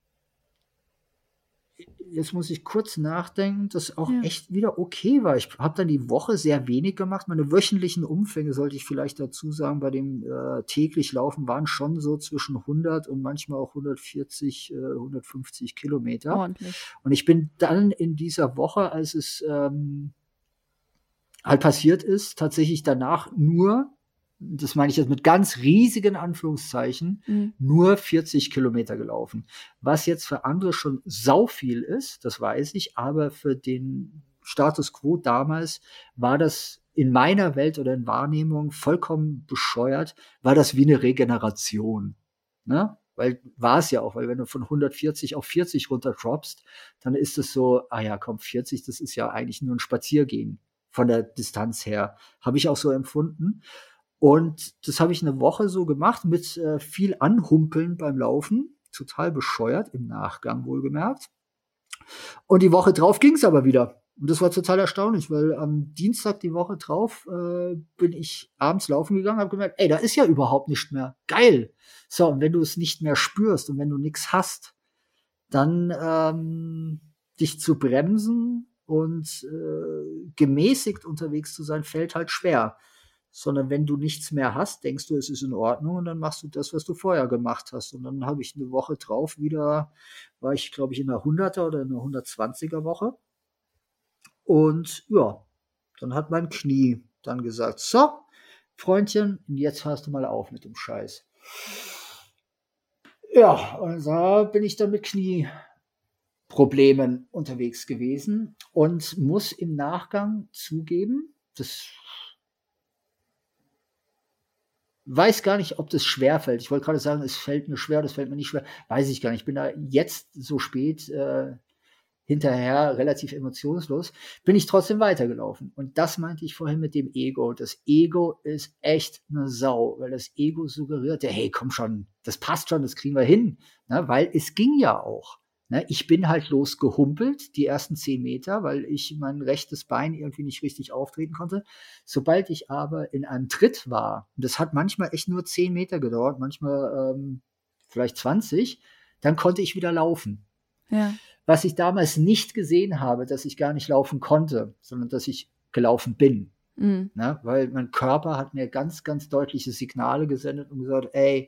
jetzt muss ich kurz nachdenken, das auch Ja. echt wieder okay war. Ich habe dann die Woche sehr wenig gemacht. Meine wöchentlichen Umfänge, sollte ich vielleicht dazu sagen, bei dem äh, täglich Laufen waren schon so zwischen hundert und manchmal auch hundertvierzig, äh, hundertfünfzig Kilometer. Ordentlich. Und ich bin dann in dieser Woche, als es ähm, halt passiert ist, tatsächlich danach nur, das meine ich jetzt mit ganz riesigen Anführungszeichen, Mhm. nur vierzig Kilometer gelaufen. Was jetzt für andere schon sau viel ist, das weiß ich, aber für den Status quo damals war das in meiner Welt oder in Wahrnehmung vollkommen bescheuert, war das wie eine Regeneration. Ne? Weil war es ja auch, weil wenn du von hundertvierzig auf vierzig runter droppst, dann ist es so, ah ja, komm, vierzig, das ist ja eigentlich nur ein Spaziergehen von der Distanz her. Habe ich auch so empfunden. Und das habe ich eine Woche so gemacht mit äh, viel Anhumpeln beim Laufen. Total bescheuert, im Nachgang wohlgemerkt. Und die Woche drauf ging es aber wieder. Und das war total erstaunlich, weil am Dienstag die Woche drauf äh, bin ich abends laufen gegangen, habe gemerkt, ey, da ist ja überhaupt nichts mehr. Geil. So, und wenn du es nicht mehr spürst und wenn du nichts hast, dann ähm, dich zu bremsen und äh, gemäßigt unterwegs zu sein, fällt halt schwer. Sondern wenn du nichts mehr hast, denkst du, es ist in Ordnung und dann machst du das, was du vorher gemacht hast. Und dann habe ich eine Woche drauf wieder, war ich, glaube ich, in einer hunderter oder in einer hundertzwanziger Woche. Und ja, dann hat mein Knie dann gesagt, so, Freundchen, jetzt hörst du mal auf mit dem Scheiß. Ja, und da bin ich dann mit Knieproblemen unterwegs gewesen und muss im Nachgang zugeben, das weiß gar nicht, ob das schwer fällt. Ich wollte gerade sagen, es fällt mir schwer, das fällt mir nicht schwer. Weiß ich gar nicht. Ich bin da jetzt so spät äh, hinterher relativ emotionslos. Bin ich trotzdem weitergelaufen. Und das meinte ich vorhin mit dem Ego. Das Ego ist echt eine Sau, weil das Ego suggerierte, hey, komm schon, das passt schon, das kriegen wir hin. Na, weil es ging ja auch. Ne, ich bin halt losgehumpelt, die ersten zehn Meter, weil ich mein rechtes Bein irgendwie nicht richtig auftreten konnte. Sobald ich aber in einem Tritt war, und das hat manchmal echt nur zehn Meter gedauert, manchmal ähm, vielleicht zwanzig, dann konnte ich wieder laufen. Ja. Was ich damals nicht gesehen habe, dass ich gar nicht laufen konnte, sondern dass ich gelaufen bin. Mhm. Ne, weil mein Körper hat mir ganz, ganz deutliche Signale gesendet und gesagt, ey,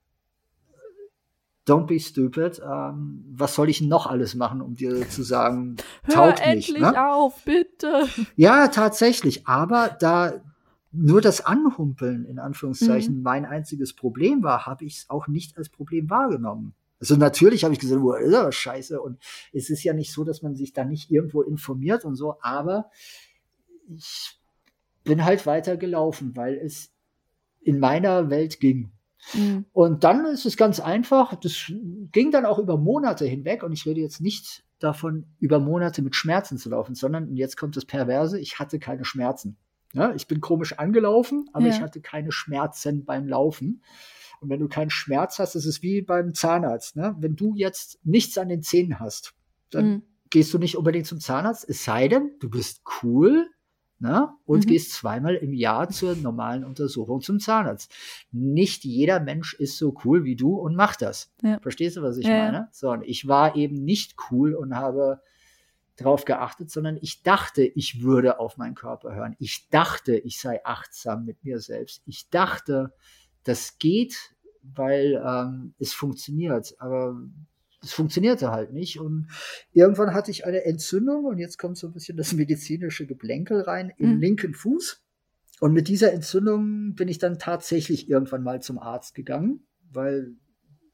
don't be stupid. Ähm, was soll ich noch alles machen, um dir zu sagen, Hör taugt endlich nicht, ne? auf, bitte. Ja, tatsächlich. Aber da nur das Anhumpeln in Anführungszeichen Mhm. mein einziges Problem war, habe ich es auch nicht als Problem wahrgenommen. Also natürlich habe ich gesagt, boah, ist aber scheiße. Und es ist ja nicht so, dass man sich da nicht irgendwo informiert und so. Aber ich bin halt weiter gelaufen, weil es in meiner Welt ging. Mhm. Und dann ist es ganz einfach, das ging dann auch über Monate hinweg und ich rede jetzt nicht davon, über Monate mit Schmerzen zu laufen, sondern, und jetzt kommt das Perverse, ich hatte keine Schmerzen. Ja, ich bin komisch angelaufen, aber Ja. ich hatte keine Schmerzen beim Laufen. Und wenn du keinen Schmerz hast, ist es wie beim Zahnarzt. Ne? Wenn du jetzt nichts an den Zähnen hast, dann Mhm. gehst du nicht unbedingt zum Zahnarzt, es sei denn, du bist cool, ne? Und Mhm. gehst zweimal im Jahr zur normalen Untersuchung zum Zahnarzt. Nicht jeder Mensch ist so cool wie du und macht das. Ja. Verstehst du, was ich Ja, ja. meine? So, und ich war eben nicht cool und habe drauf geachtet, sondern ich dachte, ich würde auf meinen Körper hören. Ich dachte, ich sei achtsam mit mir selbst. Ich dachte, das geht, weil ähm, es funktioniert. Aber es funktionierte halt nicht. Und irgendwann hatte ich eine Entzündung und jetzt kommt so ein bisschen das medizinische Geplänkel rein im Mhm. linken Fuß. Und mit dieser Entzündung bin ich dann tatsächlich irgendwann mal zum Arzt gegangen, weil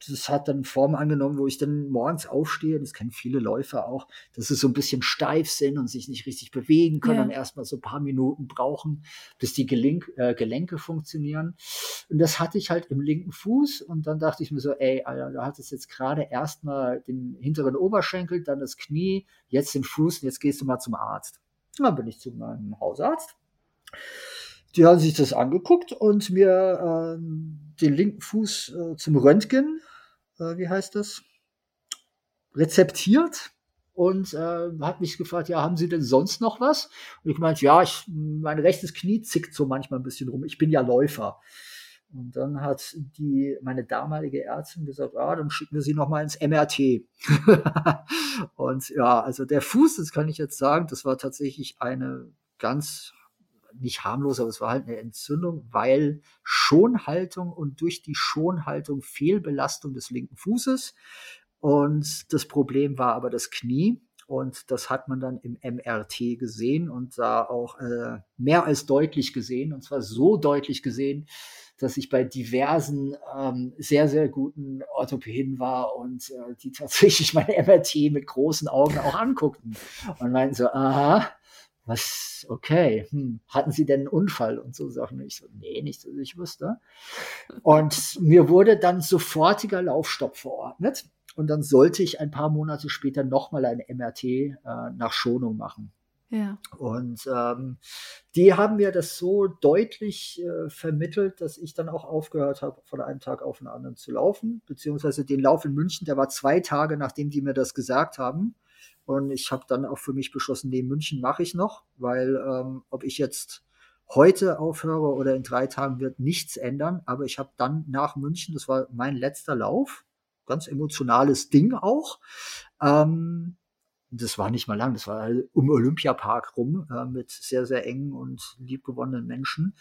das hat dann Form angenommen, wo ich dann morgens aufstehe, das kennen viele Läufer auch, dass sie so ein bisschen steif sind und sich nicht richtig bewegen können Ja. und erstmal so ein paar Minuten brauchen, bis die Gelenk, äh, Gelenke funktionieren. Und das hatte ich halt im linken Fuß und dann dachte ich mir so, ey, Alter, du hattest jetzt gerade erstmal den hinteren Oberschenkel, dann das Knie, jetzt den Fuß und jetzt gehst du mal zum Arzt. Und dann bin ich zu meinem Hausarzt. Die haben sich das angeguckt und mir ähm, den linken Fuß äh, zum Röntgen, äh, wie heißt das, rezeptiert und äh, hat mich gefragt, ja, haben Sie denn sonst noch was? Und ich meinte, ja, ich, mein rechtes Knie zickt so manchmal ein bisschen rum. Ich bin ja Läufer. Und dann hat die, meine damalige Ärztin gesagt, ah, dann schicken wir Sie noch mal ins M R T. Und ja, also der Fuß, das kann ich jetzt sagen, das war tatsächlich eine ganz nicht harmlos, aber es war halt eine Entzündung, weil Schonhaltung und durch die Schonhaltung Fehlbelastung des linken Fußes. Und das Problem war aber das Knie. Und das hat man dann im M R T gesehen und da auch äh, mehr als deutlich gesehen. Und zwar so deutlich gesehen, dass ich bei diversen ähm, sehr, sehr guten Orthopäden war und äh, die tatsächlich meine M R T mit großen Augen auch anguckten und meinten so, aha, was, okay, hm, hatten Sie denn einen Unfall und so Sachen? Ich so, nee, nicht, dass ich wusste. Und mir wurde dann sofortiger Laufstopp verordnet. Und dann sollte ich ein paar Monate später nochmal ein M R T äh, nach Schonung machen. Ja. Und ähm, die haben mir das so deutlich äh, vermittelt, dass ich dann auch aufgehört habe, von einem Tag auf den anderen zu laufen. Beziehungsweise den Lauf in München, der war zwei Tage, nachdem die mir das gesagt haben. Und ich habe dann auch für mich beschlossen, nee, München mache ich noch, weil ähm, ob ich jetzt heute aufhöre oder in drei Tagen wird nichts ändern. Aber ich habe dann nach München, das war mein letzter Lauf, ganz emotionales Ding auch. Ähm, das war nicht mal lang, das war halt um Olympiapark rum äh, mit sehr, sehr engen und liebgewonnenen Menschen.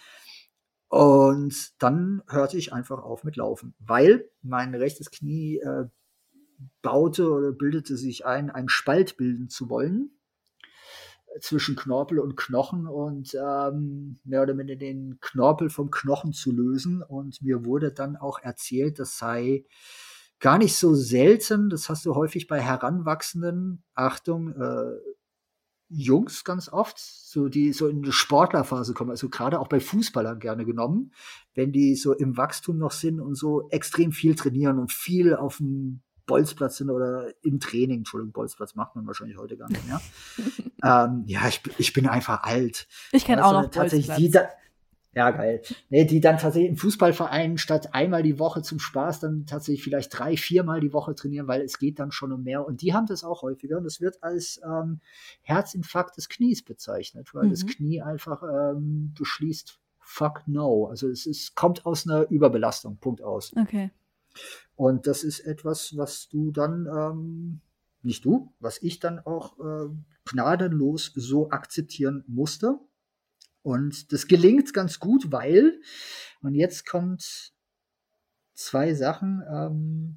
Und dann hörte ich einfach auf mit Laufen, weil mein rechtes Knie äh, baute oder bildete sich ein, einen Spalt bilden zu wollen zwischen Knorpel und Knochen und ähm, mehr oder minder den Knorpel vom Knochen zu lösen. Und mir wurde dann auch erzählt, das sei gar nicht so selten, das hast du häufig bei heranwachsenden, Achtung, äh, Jungs ganz oft, so die so in eine Sportlerphase kommen, also gerade auch bei Fußballern gerne genommen, wenn die so im Wachstum noch sind und so extrem viel trainieren und viel auf dem Bolzplatz sind oder im Training. Entschuldigung, Bolzplatz macht man wahrscheinlich heute gar nicht mehr. ähm, ja, ich, ich bin einfach alt. Ich kenne weißt auch du, noch tatsächlich Bolzplatz. die da, ja, geil. Nee, die dann tatsächlich im Fußballverein statt einmal die Woche zum Spaß dann tatsächlich vielleicht drei, viermal die Woche trainieren, weil es geht dann schon um mehr. Und die haben das auch häufiger. Und das wird als ähm, Herzinfarkt des Knies bezeichnet, weil Mhm. das Knie einfach ähm, beschließt, fuck no. Also es ist, kommt aus einer Überbelastung, Punkt aus. Okay. Und das ist etwas, was du dann, ähm, nicht du, was ich dann auch äh, gnadenlos so akzeptieren musste. Und das gelingt ganz gut, weil, und jetzt kommt zwei Sachen, ähm,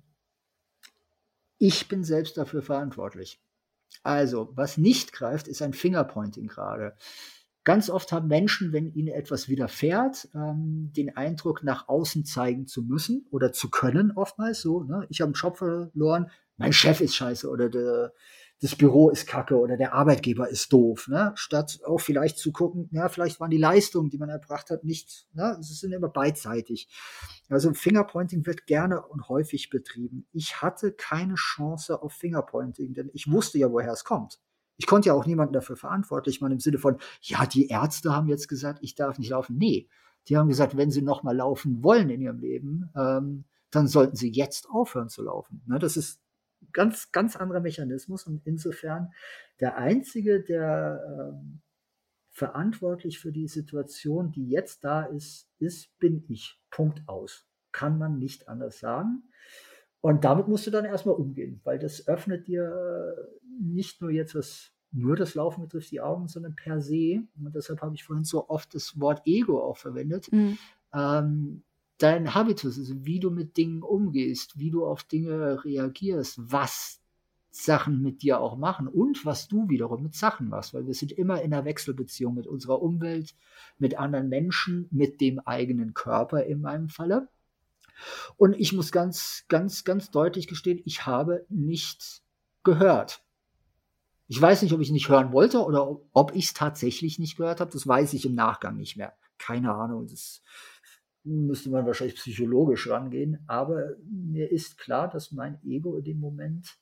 ich bin selbst dafür verantwortlich. Also, was nicht greift, ist ein Fingerpointing gerade. Ganz oft haben Menschen, wenn ihnen etwas widerfährt, ähm, den Eindruck, nach außen zeigen zu müssen oder zu können, oftmals so. Ne? Ich habe einen Job verloren, mein Chef ist scheiße oder der, das Büro ist kacke oder der Arbeitgeber ist doof. Ne? Statt auch vielleicht zu gucken, ja, vielleicht waren die Leistungen, die man erbracht hat, nicht, ne? Es sind immer beidseitig. Also Fingerpointing wird gerne und häufig betrieben. Ich hatte keine Chance auf Fingerpointing, denn ich wusste ja, woher es kommt. Ich konnte ja auch niemanden dafür verantwortlich machen im Sinne von, ja, die Ärzte haben jetzt gesagt, ich darf nicht laufen. Nee, die haben gesagt, wenn sie noch mal laufen wollen in ihrem Leben, ähm, dann sollten sie jetzt aufhören zu laufen. Ne, das ist ein ganz, ganz anderer Mechanismus und insofern der Einzige, der ähm, verantwortlich für die Situation, die jetzt da ist, ist, bin ich. Punkt aus. Kann man nicht anders sagen. Und damit musst du dann erstmal umgehen, weil das öffnet dir nicht nur jetzt, was nur das Laufen betrifft, die Augen, sondern per se. Und deshalb habe ich vorhin so oft das Wort Ego auch verwendet. Mhm. Ähm, dein Habitus, also wie du mit Dingen umgehst, wie du auf Dinge reagierst, was Sachen mit dir auch machen und was du wiederum mit Sachen machst, weil wir sind immer in einer Wechselbeziehung mit unserer Umwelt, mit anderen Menschen, mit dem eigenen Körper in meinem Falle. Und ich muss ganz, ganz, ganz deutlich gestehen, ich habe nicht gehört. Ich weiß nicht, ob ich nicht hören wollte oder ob ich es tatsächlich nicht gehört habe. Das weiß ich im Nachgang nicht mehr. Keine Ahnung. Das müsste man wahrscheinlich psychologisch rangehen. Aber mir ist klar, dass mein Ego in dem Moment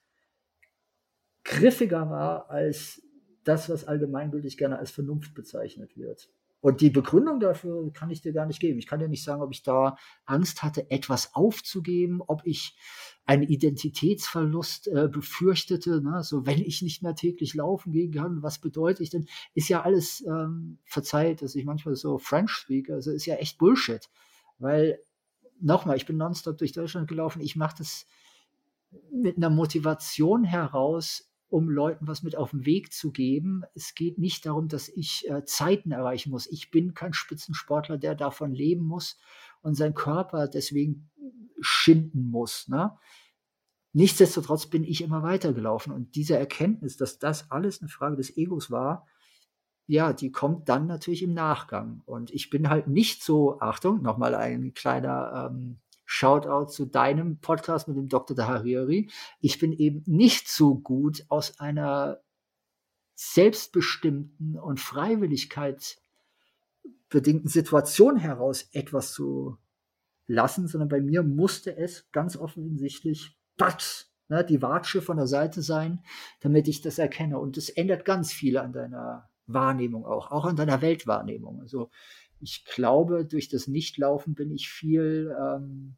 griffiger war als das, was allgemeingültig gerne als Vernunft bezeichnet wird. Und die Begründung dafür kann ich dir gar nicht geben. Ich kann dir nicht sagen, ob ich da Angst hatte, etwas aufzugeben, ob ich einen Identitätsverlust äh, befürchtete. Ne? So, wenn ich nicht mehr täglich laufen gehen kann, was bedeutet ich denn? Ist ja alles, ähm, verzeiht, dass ich manchmal so French speak, also ist ja echt Bullshit. Weil, nochmal, ich bin nonstop durch Deutschland gelaufen, ich mache das mit einer Motivation heraus, um Leuten was mit auf den Weg zu geben. Es geht nicht darum, dass ich äh, Zeiten erreichen muss. Ich bin kein Spitzensportler, der davon leben muss und seinen Körper deswegen schinden muss. Ne? Nichtsdestotrotz bin ich immer weitergelaufen. Und diese Erkenntnis, dass das alles eine Frage des Egos war, ja, die kommt dann natürlich im Nachgang. Und ich bin halt nicht so, Achtung, nochmal ein kleiner ähm, Shoutout zu deinem Podcast mit dem Doktor Hariri. Ich bin eben nicht so gut aus einer selbstbestimmten und Freiwilligkeit bedingten Situation heraus etwas zu lassen, sondern bei mir musste es ganz offensichtlich batz, ne, die Watsche von der Seite sein, damit ich das erkenne. Und das ändert ganz viel an deiner Wahrnehmung auch, auch an deiner Weltwahrnehmung. Also ich glaube, durch das Nichtlaufen bin ich viel ähm,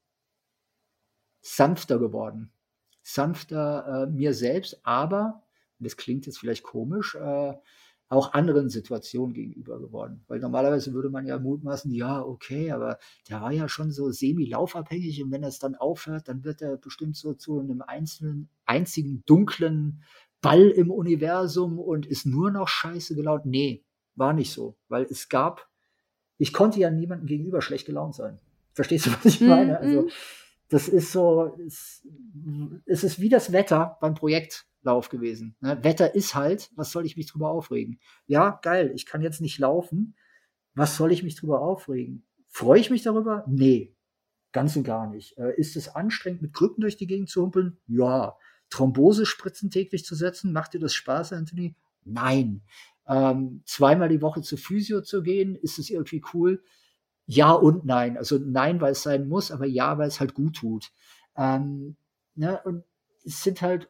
sanfter geworden. Sanfter äh, mir selbst, aber, das klingt jetzt vielleicht komisch, äh, auch anderen Situationen gegenüber geworden. Weil normalerweise würde man ja mutmaßen, ja, okay, aber der war ja schon so semi-laufabhängig und wenn er es dann aufhört, dann wird er bestimmt so zu einem einzelnen, einzigen dunklen Ball im Universum und ist nur noch scheiße gelaunt. Nee, war nicht so. Weil es gab, ich konnte ja niemandem gegenüber schlecht gelaunt sein. Verstehst du, was ich meine? Also das ist so, es, es ist wie das Wetter beim Projektlauf gewesen. Ne? Wetter ist halt, was soll ich mich drüber aufregen? Ja, geil, ich kann jetzt nicht laufen. Was soll ich mich drüber aufregen? Freue ich mich darüber? Nee, ganz und gar nicht. Äh, ist es anstrengend, mit Krücken durch die Gegend zu humpeln? Ja. Thrombosespritzen täglich zu setzen? Macht dir das Spaß, Anthony? Nein. Ähm, zweimal die Woche zur Physio zu gehen, ist es irgendwie cool? Ja und nein. Also nein, weil es sein muss, aber ja, weil es halt gut tut. Ähm, ne? Und es sind halt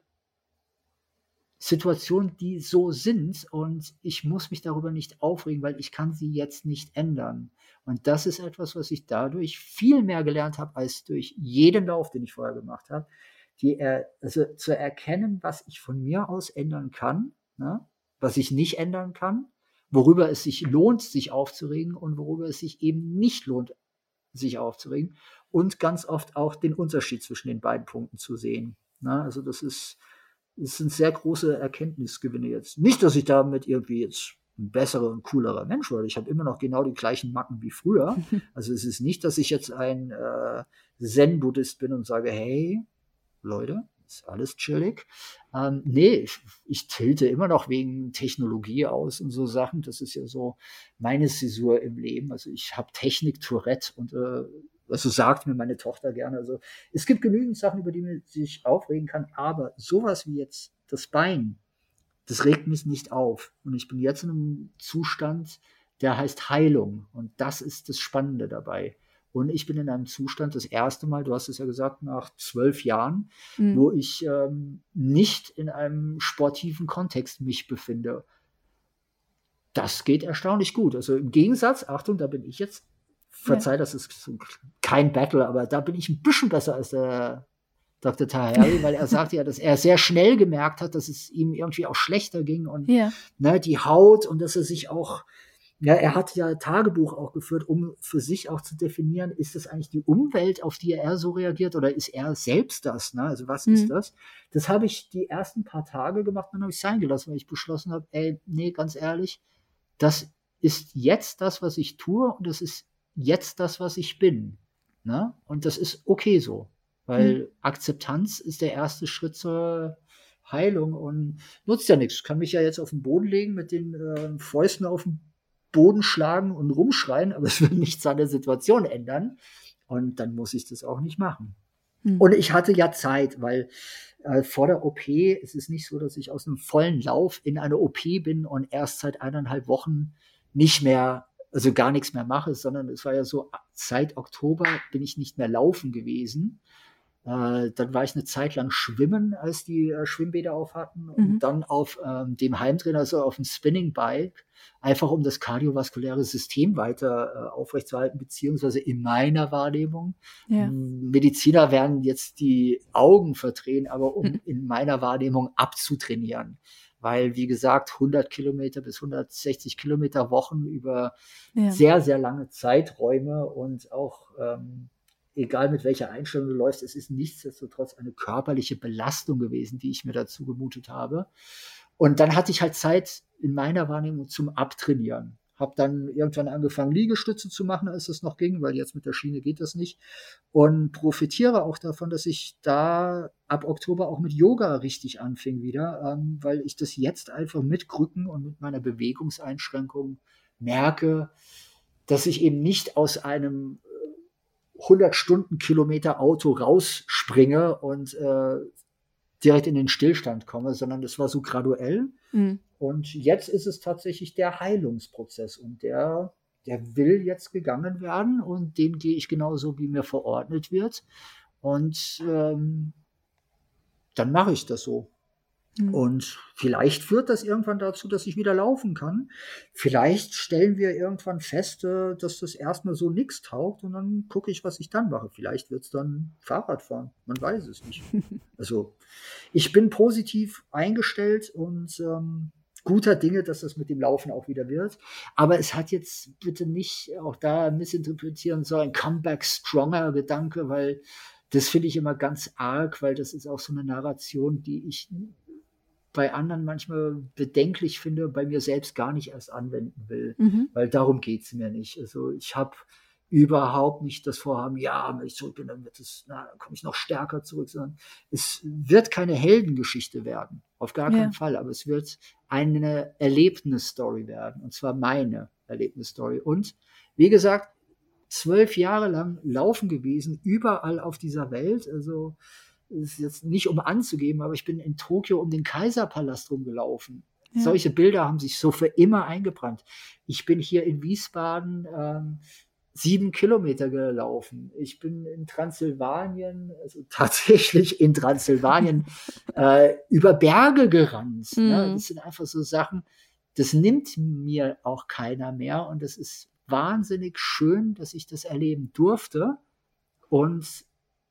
Situationen, die so sind und ich muss mich darüber nicht aufregen, weil ich kann sie jetzt nicht ändern. Und das ist etwas, was ich dadurch viel mehr gelernt habe, als durch jeden Lauf, den ich vorher gemacht habe. Die, also zu erkennen, was ich von mir aus ändern kann, ne? Was ich nicht ändern kann, worüber es sich lohnt, sich aufzuregen und worüber es sich eben nicht lohnt, sich aufzuregen. Und ganz oft auch den Unterschied zwischen den beiden Punkten zu sehen. Ne? Also das ist, das sind sehr große Erkenntnisgewinne jetzt. Nicht, dass ich damit irgendwie jetzt ein besserer und coolerer Mensch werde. Ich habe immer noch genau die gleichen Macken wie früher. Also es ist nicht, dass ich jetzt ein äh, Zen-Buddhist bin und sage, hey, Leute, ist alles chillig. Ähm, nee, ich, ich tilte immer noch wegen Technologie aus und so Sachen. Das ist ja so meine Zäsur im Leben. Also ich habe Technik-Tourette und äh, also sagt mir meine Tochter gerne. Also es gibt genügend Sachen, über die man sich aufregen kann, aber sowas wie jetzt das Bein, das regt mich nicht auf. Und ich bin jetzt in einem Zustand, der heißt Heilung. Und das ist das Spannende dabei. Und ich bin in einem Zustand, das erste Mal, du hast es ja gesagt, nach zwölf Jahren, mhm. wo ich ähm, nicht in einem sportiven Kontext mich befinde. Das geht erstaunlich gut. Also im Gegensatz, Achtung, da bin ich jetzt, verzeih, ja. Das ist so kein Battle, aber da bin ich ein bisschen besser als der Doktor Taheri, weil er sagte ja, dass er sehr schnell gemerkt hat, dass es ihm irgendwie auch schlechter ging und ja. ne, die Haut und dass er sich auch Ja, er hat ja Tagebuch auch geführt, um für sich auch zu definieren, ist das eigentlich die Umwelt, auf die er so reagiert oder ist er selbst das? Ne? Also was mhm. ist das? Das habe ich die ersten paar Tage gemacht, dann habe ich es sein gelassen, weil ich beschlossen habe, ey, nee, ganz ehrlich, das ist jetzt das, was ich tue und das ist jetzt das, was ich bin. Ne? Und das ist okay so, weil mhm. Akzeptanz ist der erste Schritt zur Heilung und nutzt ja nichts. Ich kann mich ja jetzt auf den Boden legen mit den äh, Fäusten auf den Boden schlagen und rumschreien, aber es wird nichts an der Situation ändern. Und dann muss ich das auch nicht machen. Hm. Und ich hatte ja Zeit, weil äh, vor der O P ist es nicht so, dass ich aus einem vollen Lauf in eine O P bin und erst seit eineinhalb Wochen nicht mehr, also gar nichts mehr mache, sondern es war ja so, seit Oktober bin ich nicht mehr laufen gewesen. Äh, dann war ich eine Zeit lang schwimmen, als die äh, Schwimmbäder auf hatten und Mhm. dann auf ähm, dem Heimtrainer, also auf dem Spinning Bike, einfach um das kardiovaskuläre System weiter äh, aufrechtzuerhalten, beziehungsweise in meiner Wahrnehmung. Ja. M, Mediziner werden jetzt die Augen verdrehen, aber um in meiner Wahrnehmung abzutrainieren. Weil, wie gesagt, hundert Kilometer bis hundertsechzig Kilometer Wochen über Ja. sehr, sehr lange Zeiträume und auch ähm, egal mit welcher Einstellung du läufst, es ist nichtsdestotrotz eine körperliche Belastung gewesen, die ich mir dazu gemutet habe. Und dann hatte ich halt Zeit in meiner Wahrnehmung zum Abtrainieren. Habe dann irgendwann angefangen, Liegestütze zu machen, als es noch ging, weil jetzt mit der Schiene geht das nicht. Und profitiere auch davon, dass ich da ab Oktober auch mit Yoga richtig anfing wieder, ähm, weil ich das jetzt einfach mit Krücken und mit meiner Bewegungseinschränkung merke, dass ich eben nicht aus einem hundert Stundenkilometer Auto rausspringe und äh, direkt in den Stillstand komme, sondern das war so graduell. Mhm. Und jetzt ist es tatsächlich der Heilungsprozess und der, der will jetzt gegangen werden und den gehe ich genauso, wie mir verordnet wird. Und ähm, dann mache ich das so. Mhm. Und vielleicht führt das irgendwann dazu, dass ich wieder laufen kann. Vielleicht stellen wir irgendwann fest, äh, dass das erstmal so nichts taugt und dann gucke ich, was ich dann mache. Vielleicht wird es dann Fahrradfahren. Man weiß es nicht. Also ich bin positiv eingestellt und ähm, guter Dinge, dass das mit dem Laufen auch wieder wird. Aber es hat jetzt bitte nicht auch da missinterpretieren so ein Comeback Stronger Gedanke, weil das finde ich immer ganz arg, weil das ist auch so eine Narration, die ich bei anderen manchmal bedenklich finde, bei mir selbst gar nicht erst anwenden will, Mhm. weil darum geht es mir nicht. Also ich habe überhaupt nicht das Vorhaben, ja, wenn ich zurück bin, dann wird es, na, dann komme ich noch stärker zurück, sondern es wird keine Heldengeschichte werden, auf gar Ja. keinen Fall, aber es wird eine Erlebnisstory werden, und zwar meine Erlebnisstory. Und wie gesagt, zwölf Jahre lang laufen gewesen, überall auf dieser Welt, also das ist jetzt nicht um anzugeben, aber ich bin in Tokio um den Kaiserpalast rumgelaufen. Ja. Solche Bilder haben sich so für immer eingebrannt. Ich bin hier in Wiesbaden ähm, sieben Kilometer gelaufen. Ich bin in Transsilvanien, also tatsächlich in Transsilvanien, äh, über Berge gerannt. Mhm. Ne? Das sind einfach so Sachen, das nimmt mir auch keiner mehr. Und es ist wahnsinnig schön, dass ich das erleben durfte. Und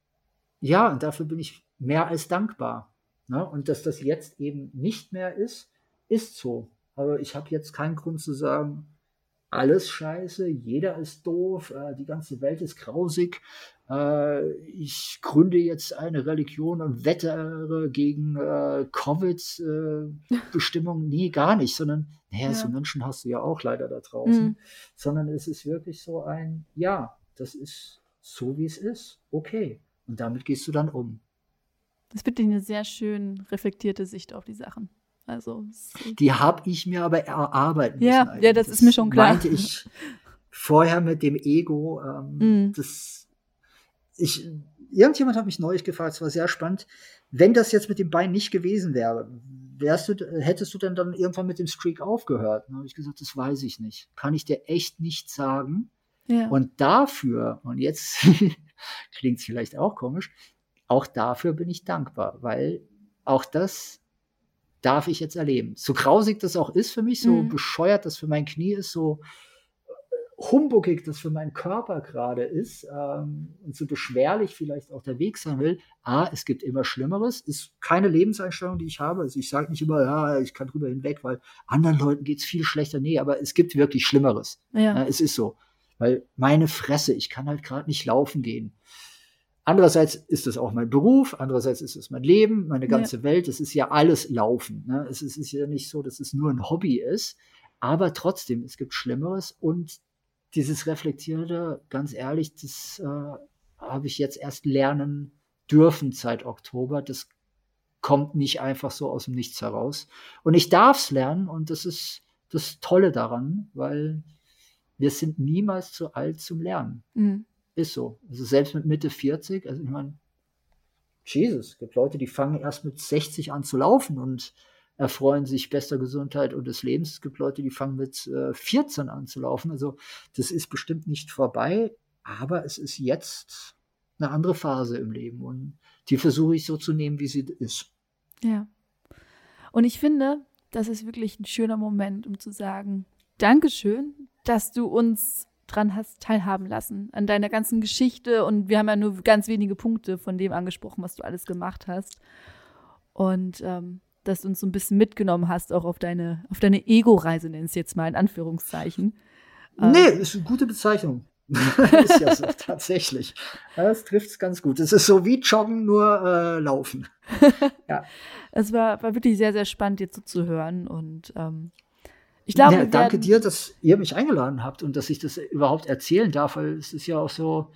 ja, und dafür bin ich mehr als dankbar. Ne? Und dass das jetzt eben nicht mehr ist, ist so. Aber ich habe jetzt keinen Grund zu sagen, alles scheiße, jeder ist doof, äh, die ganze Welt ist grausig. Äh, ich gründe jetzt eine Religion und wettere gegen äh, Covid-Bestimmungen. Äh, nee, gar nicht, sondern, naja, Ja. so Menschen hast du ja auch leider da draußen. Mhm. Sondern es ist wirklich so ein, ja, das ist so, wie es ist. Okay. Und damit gehst du dann um. Das wird eine sehr schön reflektierte Sicht auf die Sachen. Also, es- Die habe ich mir aber erarbeiten Ja, müssen. ja, das ist mir schon klar. Meinte ich vorher mit dem Ego. Ähm, Mhm. das, ich, irgendjemand hat mich neulich gefragt, es war sehr spannend, wenn das jetzt mit dem Bein nicht gewesen wäre, wärst du, hättest du denn dann irgendwann mit dem Streak aufgehört? Dann habe ich gesagt, das weiß ich nicht. Kann ich dir echt nicht sagen. Ja. Und dafür, und jetzt klingt es vielleicht auch komisch, auch dafür bin ich dankbar, weil auch das darf ich jetzt erleben. So grausig das auch ist für mich, so Mhm. bescheuert das für mein Knie ist, so humbuckig das für meinen Körper gerade ist ähm, und so beschwerlich vielleicht auch der Weg sein will. A, es gibt immer Schlimmeres, ist keine Lebenseinstellung, die ich habe. Also ich sage nicht immer, ja, ich kann drüber hinweg, weil anderen Leuten geht es viel schlechter. Nee, aber es gibt wirklich Schlimmeres. Ja. Ja, es ist so. Weil meine Fresse, ich kann halt gerade nicht laufen gehen. Andererseits ist es auch mein Beruf, andererseits ist es mein Leben, meine ganze Ja. Welt. Es ist ja alles Laufen. Ne? Es, ist, es ist ja nicht so, dass es nur ein Hobby ist. Aber trotzdem, es gibt Schlimmeres. Und dieses Reflektierte, ganz ehrlich, das äh, habe ich jetzt erst lernen dürfen seit Oktober. Das kommt nicht einfach so aus dem Nichts heraus. Und ich darf es lernen. Und das ist das Tolle daran, weil wir sind niemals zu alt zum Lernen. Mhm. ist so. Also selbst mit Mitte vierzig, also ich meine, Jesus, es gibt Leute, die fangen erst mit sechzig an zu laufen und erfreuen sich bester Gesundheit und des Lebens. Es gibt Leute, die fangen mit äh, vierzehn an zu laufen. Also das ist bestimmt nicht vorbei, aber es ist jetzt eine andere Phase im Leben und die versuche ich so zu nehmen, wie sie ist. Ja. Und ich finde, das ist wirklich ein schöner Moment, um zu sagen, Dankeschön, dass du uns dran hast teilhaben lassen, an deiner ganzen Geschichte. Und wir haben ja nur ganz wenige Punkte von dem angesprochen, was du alles gemacht hast. Und ähm, dass du uns so ein bisschen mitgenommen hast, auch auf deine, auf deine Ego-Reise, nenne ich es jetzt mal in Anführungszeichen. Nee, ähm, ist eine gute Bezeichnung. Ist ja so, tatsächlich. Das trifft es ganz gut. Es ist so wie Joggen, nur äh, Laufen. Ja. Es war, war wirklich sehr, sehr spannend, dir zuzuhören. Und ähm, ich glaube, ja, danke dir, dass ihr mich eingeladen habt und dass ich das überhaupt erzählen darf, weil es ist ja auch so,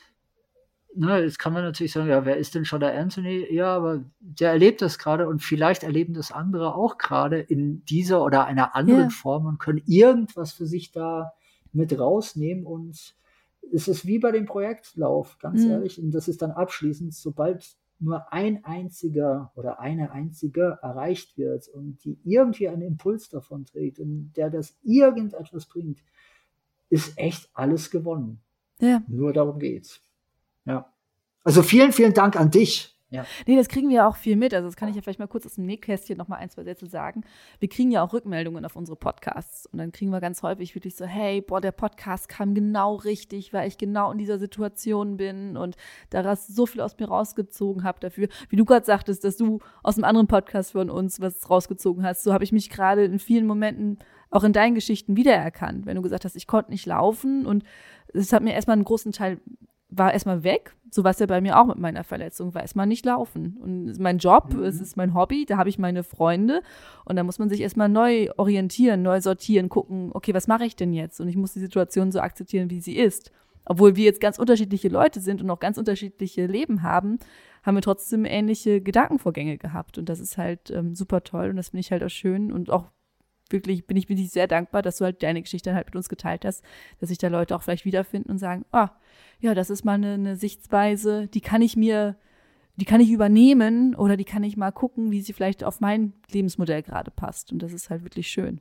na, jetzt kann man natürlich sagen, ja, wer ist denn schon der Anthony? Ja, aber der erlebt das gerade und vielleicht erleben das andere auch gerade in dieser oder einer anderen ja. Form und können irgendwas für sich da mit rausnehmen. Und es ist wie bei dem Projektlauf, ganz mhm. ehrlich, und das ist dann abschließend, sobald nur ein einziger oder eine einzige erreicht wird und die irgendwie einen Impuls davon trägt und der das irgendetwas bringt, ist echt alles gewonnen. Ja. Nur darum geht's. Ja. Also vielen, vielen Dank an dich. Ja. Nee, das kriegen wir ja auch viel mit. Also das kann ich ja vielleicht mal kurz aus dem Nähkästchen noch mal ein, zwei Sätze sagen. Wir kriegen ja auch Rückmeldungen auf unsere Podcasts. Und dann kriegen wir ganz häufig wirklich so, hey, boah, der Podcast kam genau richtig, weil ich genau in dieser Situation bin und daraus so viel aus mir rausgezogen habe dafür. Wie du gerade sagtest, dass du aus einem anderen Podcast von uns was rausgezogen hast. So habe ich mich gerade in vielen Momenten auch in deinen Geschichten wiedererkannt. Wenn du gesagt hast, ich konnte nicht laufen und es hat mir erstmal einen großen Teil war erstmal weg. So war es ja bei mir auch mit meiner Verletzung, war erstmal nicht laufen. Und mein Job, mhm. es ist mein Hobby, da habe ich meine Freunde und da muss man sich erstmal neu orientieren, neu sortieren, gucken, okay, was mache ich denn jetzt? Und ich muss die Situation so akzeptieren, wie sie ist. Obwohl wir jetzt ganz unterschiedliche Leute sind und auch ganz unterschiedliche Leben haben, haben wir trotzdem ähnliche Gedankenvorgänge gehabt. Und das ist halt ähm, super toll und das finde ich halt auch schön und auch wirklich bin ich, bin ich sehr dankbar, dass du halt deine Geschichte dann halt mit uns geteilt hast, dass sich da Leute auch vielleicht wiederfinden und sagen, ah, ja, das ist mal eine, eine Sichtweise, die kann ich mir, die kann ich übernehmen oder die kann ich mal gucken, wie sie vielleicht auf mein Lebensmodell gerade passt. Und das ist halt wirklich schön.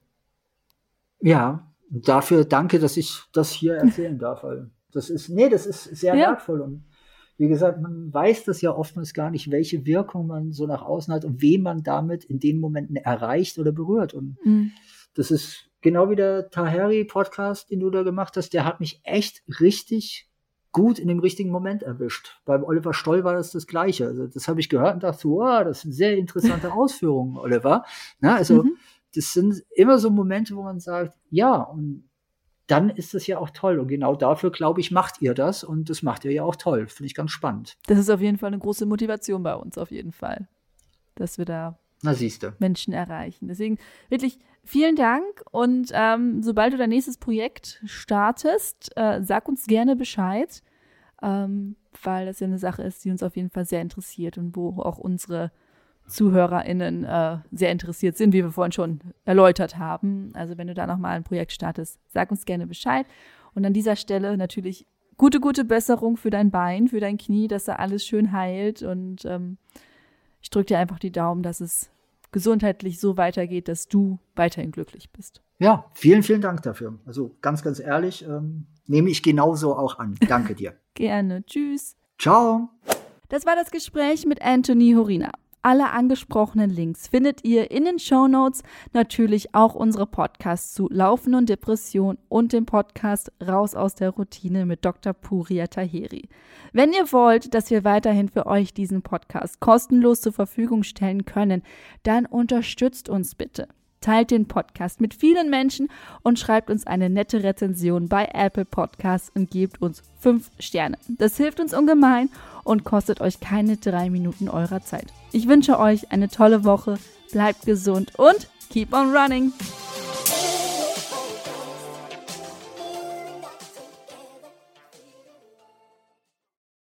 Ja, dafür danke, dass ich das hier erzählen darf. Weil das ist, nee, das ist sehr ja. wertvoll. Und wie gesagt, man weiß das ja oftmals gar nicht, welche Wirkung man so nach außen hat und wen man damit in den Momenten erreicht oder berührt. Und mhm. das ist genau wie der Taheri-Podcast, den du da gemacht hast, der hat mich echt richtig gut in dem richtigen Moment erwischt. Beim Oliver Stoll war das das Gleiche. Also das habe ich gehört und dachte, wow, das sind sehr interessante Ausführungen, Oliver. Na, also mhm. das sind immer so Momente, wo man sagt, ja, und dann ist es ja auch toll. Und genau dafür, glaube ich, macht ihr das. Und das macht ihr ja auch toll. Finde ich ganz spannend. Das ist auf jeden Fall eine große Motivation bei uns, auf jeden Fall. Dass wir da Na, siehste. Menschen erreichen. Deswegen wirklich vielen Dank. Und ähm, sobald du dein nächstes Projekt startest, äh, sag uns gerne Bescheid. Ähm, weil das ja eine Sache ist, die uns auf jeden Fall sehr interessiert und wo auch unsere ZuhörerInnen äh, sehr interessiert sind, wie wir vorhin schon erläutert haben. Also wenn du da nochmal ein Projekt startest, sag uns gerne Bescheid. Und an dieser Stelle natürlich gute, gute Besserung für dein Bein, für dein Knie, dass da alles schön heilt. Und ähm, ich drücke dir einfach die Daumen, dass es gesundheitlich so weitergeht, dass du weiterhin glücklich bist. Ja, vielen, vielen Dank dafür. Also ganz, ganz ehrlich, ähm, nehme ich genauso auch an. Danke dir. Gerne. Tschüss. Ciao. Das war das Gespräch mit Anthony Horina. Alle angesprochenen Links findet ihr in den Shownotes, natürlich auch unsere Podcasts zu Laufen und Depression und den Podcast Raus aus der Routine mit Doktor Pouria Taheri. Wenn ihr wollt, dass wir weiterhin für euch diesen Podcast kostenlos zur Verfügung stellen können, dann unterstützt uns bitte. Teilt den Podcast mit vielen Menschen und schreibt uns eine nette Rezension bei Apple Podcasts und gebt uns fünf Sterne. Das hilft uns ungemein und kostet euch keine drei Minuten eurer Zeit. Ich wünsche euch eine tolle Woche, bleibt gesund und keep on running!